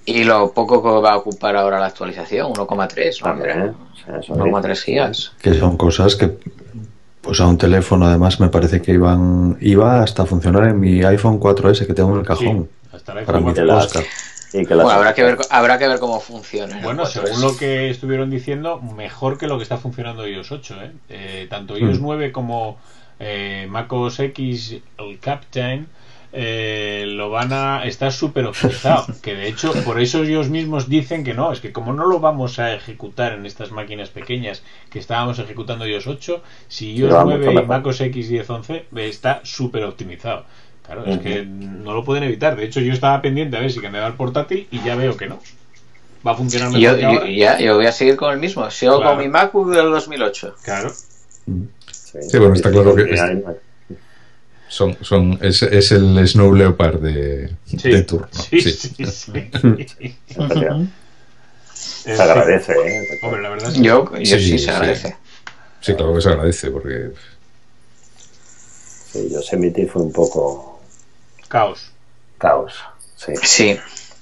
Y lo poco que va a ocupar ahora la actualización, uno coma tres, ¿no? También, eso uno coma es. tres gigas. Que son cosas que, pues a un teléfono además me parece que iban iba hasta funcionar en mi iPhone cuatro ese que tengo en el cajón. Sí, hasta el para iPhone mi cuatro. las- podcast. Y que las- Bueno, habrá que ver, habrá que ver cómo funciona. el Bueno, cuatro según ese. lo que estuvieron diciendo, mejor que lo que está funcionando iOS ocho, ¿eh? Eh, tanto iOS Mm. nueve como eh, macOS X, el Captain, eh, lo van a estar súper optimizado. Que de hecho, por eso ellos mismos dicen que no, es que como no lo vamos a ejecutar en estas máquinas pequeñas que estábamos ejecutando iOS ocho, si iOS va nueve mucho y mejor. macOS X diez once está súper optimizado. Claro, es Ujú. que no lo pueden evitar. De hecho, yo estaba pendiente a ver si cambiaba el portátil y ya veo que no. Va a funcionar mejor Yo, que yo, ahora. ya, yo voy a seguir con el mismo. Sigo Claro. con mi MacBook del dos mil ocho. Claro. Sí, Sí, bueno, está claro que sí, es- hay- Son, son, es, es el Snow Leopard de, Sí, de turno. sí, Sí. sí, sí. efectivamente. En Se fin. agradece, ¿eh? Hombre, la verdad es que Yo, yo sí, Sí, se sí. agradece. Sí, claro que se agradece porque Sí, Yosemite fue un poco caos. caos. Sí. Sí.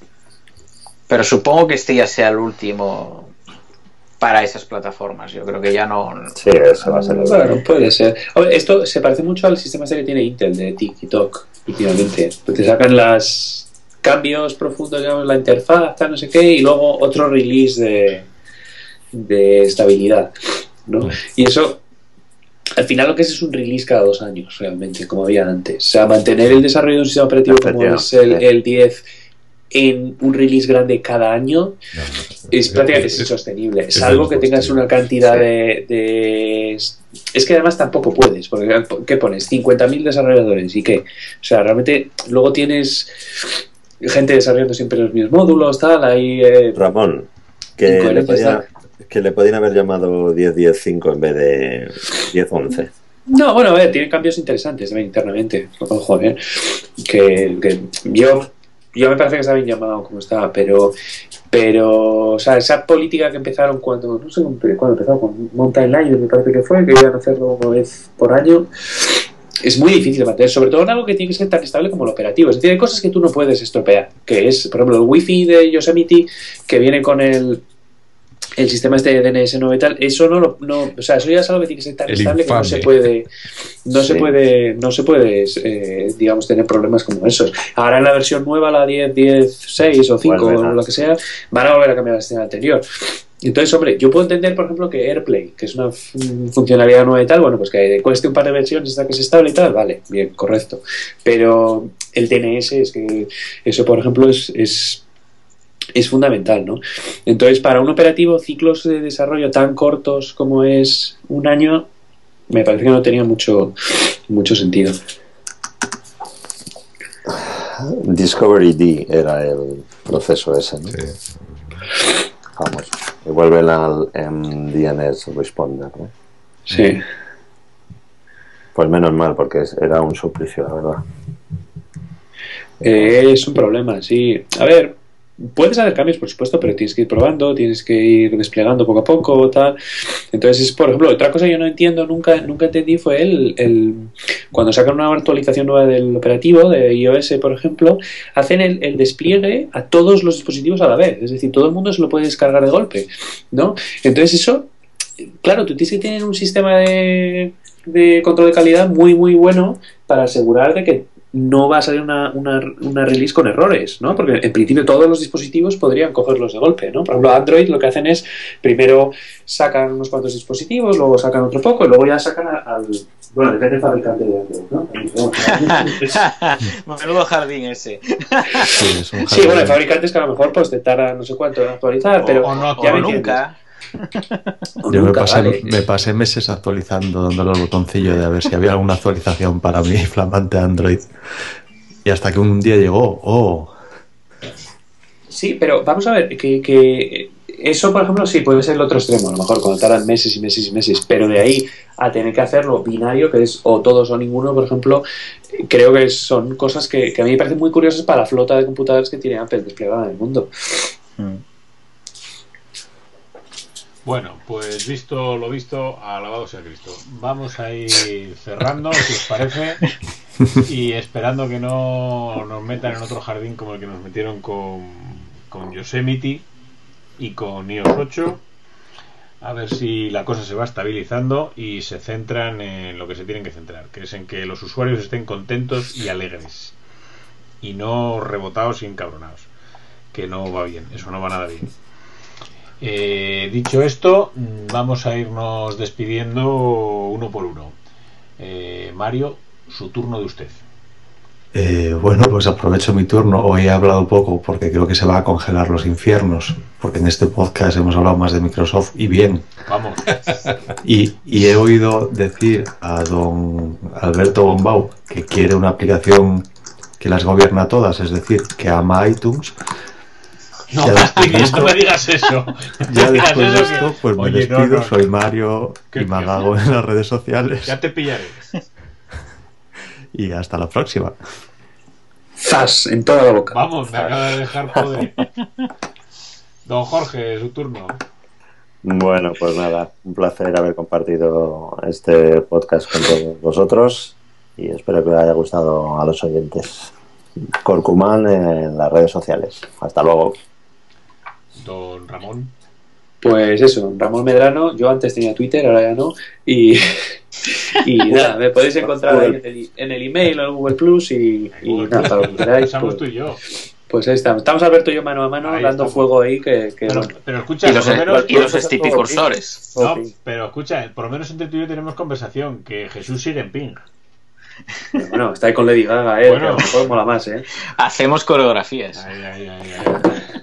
Pero supongo que este ya sea el último para esas plataformas. Yo creo que ya no. Sí, eso va a ser el Bueno, puede ser. Hombre, esto se parece mucho al sistema este que tiene Intel de TikTok últimamente. Te sacan los cambios profundos, digamos, la interfaz, tal, no sé qué, y luego otro release de, de estabilidad, ¿no? Y eso, al final lo que es es un release cada dos años, realmente, como había antes. O sea, mantener el desarrollo de un sistema operativo como es el, el diez en un release grande cada año no, Eh, es prácticamente insostenible, es salvo del que tengas coste. una cantidad Sí. de, de... Es que además tampoco puedes, porque ¿qué pones? cincuenta mil desarrolladores, ¿y qué? O sea, realmente luego tienes gente desarrollando siempre los mismos módulos, tal, ahí... Eh, Ramón, que le, incoherencias, podía, que le podían haber llamado diez diez cinco en vez de diez once. No, bueno, a ver, tiene cambios interesantes también internamente, ojo, ¿eh? Que, que yo... Yo me parece que está bien llamado como está, pero, pero, o sea, esa política que empezaron cuando, no sé cuándo empezó, con Mountain Lion, me parece que fue, que iban a hacerlo una vez por año, es muy difícil de mantener, sobre todo en algo que tiene que ser tan estable como el operativo. Es decir, hay cosas que tú no puedes estropear, que es, por ejemplo, el Wi-Fi de Yosemite, que viene con el el sistema este de D N S nueve y tal, eso no lo, no, o sea, eso ya es algo que tiene que ser tan El estable que no infame. se puede, no se Sí. puede, no se puede, eh, digamos, tener problemas como esos. Ahora en la versión nueva, la diez, diez, seis o cinco Vuelven a- o lo que sea, van a volver a cambiar el sistema anterior. Entonces, hombre, yo puedo entender, por ejemplo, que AirPlay, que es una f- funcionalidad nueva y tal, bueno, pues que cueste un par de versiones hasta que se estable y tal, vale, bien, correcto. Pero el D N S es que eso, por ejemplo, es, es es fundamental, ¿no? Entonces, para un operativo, ciclos de desarrollo tan cortos como es un año, me parece que no tenía mucho, mucho sentido. Discovery D era el proceso ese, ¿no? Sí. Vamos. Y vuelven al M D N S Responder, ¿no? Sí. Pues menos mal, porque es- era un suplicio, la verdad. Eh, es un problema, sí. A ver, puedes hacer cambios, por supuesto, pero tienes que ir probando, tienes que ir desplegando poco a poco, tal. Entonces, es, por ejemplo, otra cosa que yo no entiendo, nunca, nunca entendí fue el, el cuando sacan una actualización nueva del operativo, de iOS, por ejemplo, hacen el, el despliegue a todos los dispositivos a la vez. Es decir, todo el mundo se lo puede descargar de golpe, ¿no? Entonces, eso, claro, tú tienes que tener un sistema de, de control de calidad muy, muy bueno para asegurar de que no va a salir una, una, una release con errores, ¿no? Porque en principio todos los dispositivos podrían cogerlos de golpe, ¿no? Por ejemplo, Android lo que hacen es primero sacan unos cuantos dispositivos, luego sacan otro poco y luego ya sacan a- al... Bueno, depende del fabricante de Android, ¿no? Menudo jardín ese. Sí, es un Sí, hardware. bueno, hay fabricantes que a lo mejor pues te tardan no sé cuánto en actualizar, pero o no, ya O me nunca. entiendes. O Yo me nunca, pasé, vale. me pasé meses actualizando, dándole al botoncillo de a ver si había alguna actualización para mi flamante Android. Y hasta que un día llegó, oh, Sí, pero vamos a ver, que, que eso, por ejemplo, sí puede ser el otro extremo, a lo mejor cuando tardan meses y meses y meses, pero de ahí a tener que hacerlo binario, que es o todos o ninguno, por ejemplo, creo que son cosas que, que a mí me parecen muy curiosas para la flota de computadores que tiene Apple desplegada en el mundo. Bueno, pues visto lo visto, alabado sea Cristo. Vamos a ir cerrando, si os parece, y esperando que no nos metan en otro jardín como el que nos metieron con, con Yosemite y con iOS ocho. A ver si la cosa se va estabilizando y se centran en lo que se tienen que centrar, que es en que los usuarios estén contentos y alegres y no rebotados y encabronados, que no va bien, eso no va nada bien. Eh, dicho esto, vamos a irnos despidiendo uno por uno. eh, Mario, su turno de usted. Eh, bueno, pues aprovecho mi turno. Hoy he hablado poco porque creo que se va a congelar los infiernos, porque en este podcast hemos hablado más de Microsoft y bien. Vamos. Y, y he oído decir a don Alberto Gombau que quiere una aplicación que las gobierna todas, es decir, que ama iTunes. No, Ya después de esto- no me digas eso. Ya No me digas después de eso, esto, que- pues me Oye, despido. no, no, Soy Mario ¿Qué- y Magago en las redes sociales. Ya te pillaré. Y hasta la próxima. ¡Zas! En toda la boca. Vamos, me acaba de dejar poder. Don Jorge, su turno. Bueno, pues nada, un placer haber compartido este podcast con todos vosotros y espero que os haya gustado a los oyentes. Corcuman en las redes sociales. Hasta luego. Don Ramón. Pues eso, Ramón Medrano. Yo antes tenía Twitter, ahora ya no. Y, y nada, me podéis encontrar ahí en el, en el email o en Google Plus y, y nada, para lo que queráis. Somos Pues, tú y yo. pues ahí estamos. Estamos Alberto y yo mano a mano Ahí dando estamos. fuego ahí que, que Pero, bueno. pero escucha, Y los, por lo menos, y los estipicursores. no, pero escucha, por lo menos entre tú y yo tenemos conversación, que Jesús sigue en ping. Bueno, está ahí con Lady Gaga, eh, Bueno. que a lo mejor mola más, eh. Hacemos coreografías. Ay, ay, ay, ay.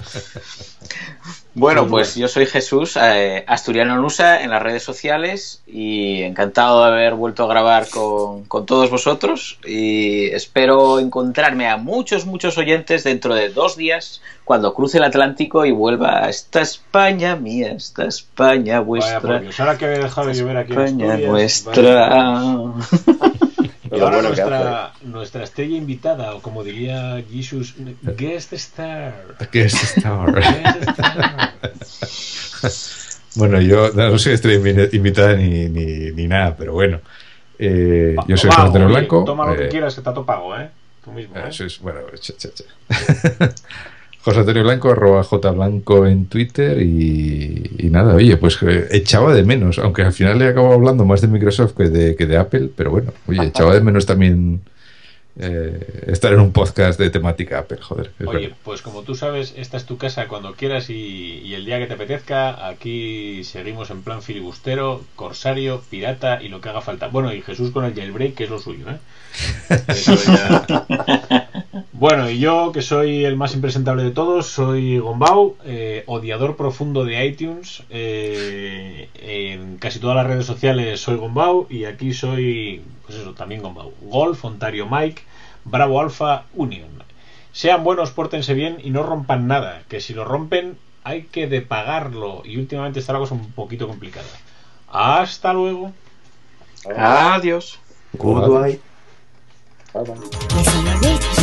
Bueno, pues yo soy Jesús, eh, asturiano en U S A, en las redes sociales, y encantado de haber vuelto a grabar con, con todos vosotros, y espero encontrarme a muchos, muchos oyentes dentro de dos días, cuando cruce el Atlántico y vuelva a esta España mía, esta España Vaya por vuestra, Dios, ahora que he dejado de llover aquí en España Asturias, nuestra. vaya. Y Lo ahora bueno que nuestra, nuestra estrella invitada, o como diría Jesus, guest star. ¿Qué es Star? Guest star. Bueno, yo no soy estrella invi- invitada ni, ni, ni nada, pero bueno. Eh, yo soy Toma, José Antonio oye, Blanco. Toma lo que eh, quieras, que te ha pago, ¿eh? Tú mismo, ¿eh? Eso es, bueno, cha, cha, cha. José Antonio Blanco, arroba jblanco en Twitter y, y nada, oye, pues eh, echaba de menos, aunque al final le acabo hablando más de Microsoft que de, que de Apple, pero bueno, oye, echaba de menos también eh, estar en un podcast de temática Apple, joder. Es Oye, verdad. pues como tú sabes, esta es tu casa cuando quieras y, y el día que te apetezca, aquí seguimos en plan filibustero, corsario, pirata y lo que haga falta. Bueno, y Jesús con el jailbreak, que es lo suyo, ¿eh? Eso ya. Bueno, y yo, que soy el más impresentable de todos, soy Gombau, eh, odiador profundo de iTunes, eh, en casi todas las redes sociales soy Gombau y aquí soy, pues eso, también Gombau. Golf, Ontario Mike, Bravo Alpha, Union. Sean buenos, pórtense bien y no rompan nada, que si lo rompen hay que de pagarlo y últimamente está la cosa un poquito complicada. Hasta luego. Adiós. Goodbye. Bye, bye. Listen to this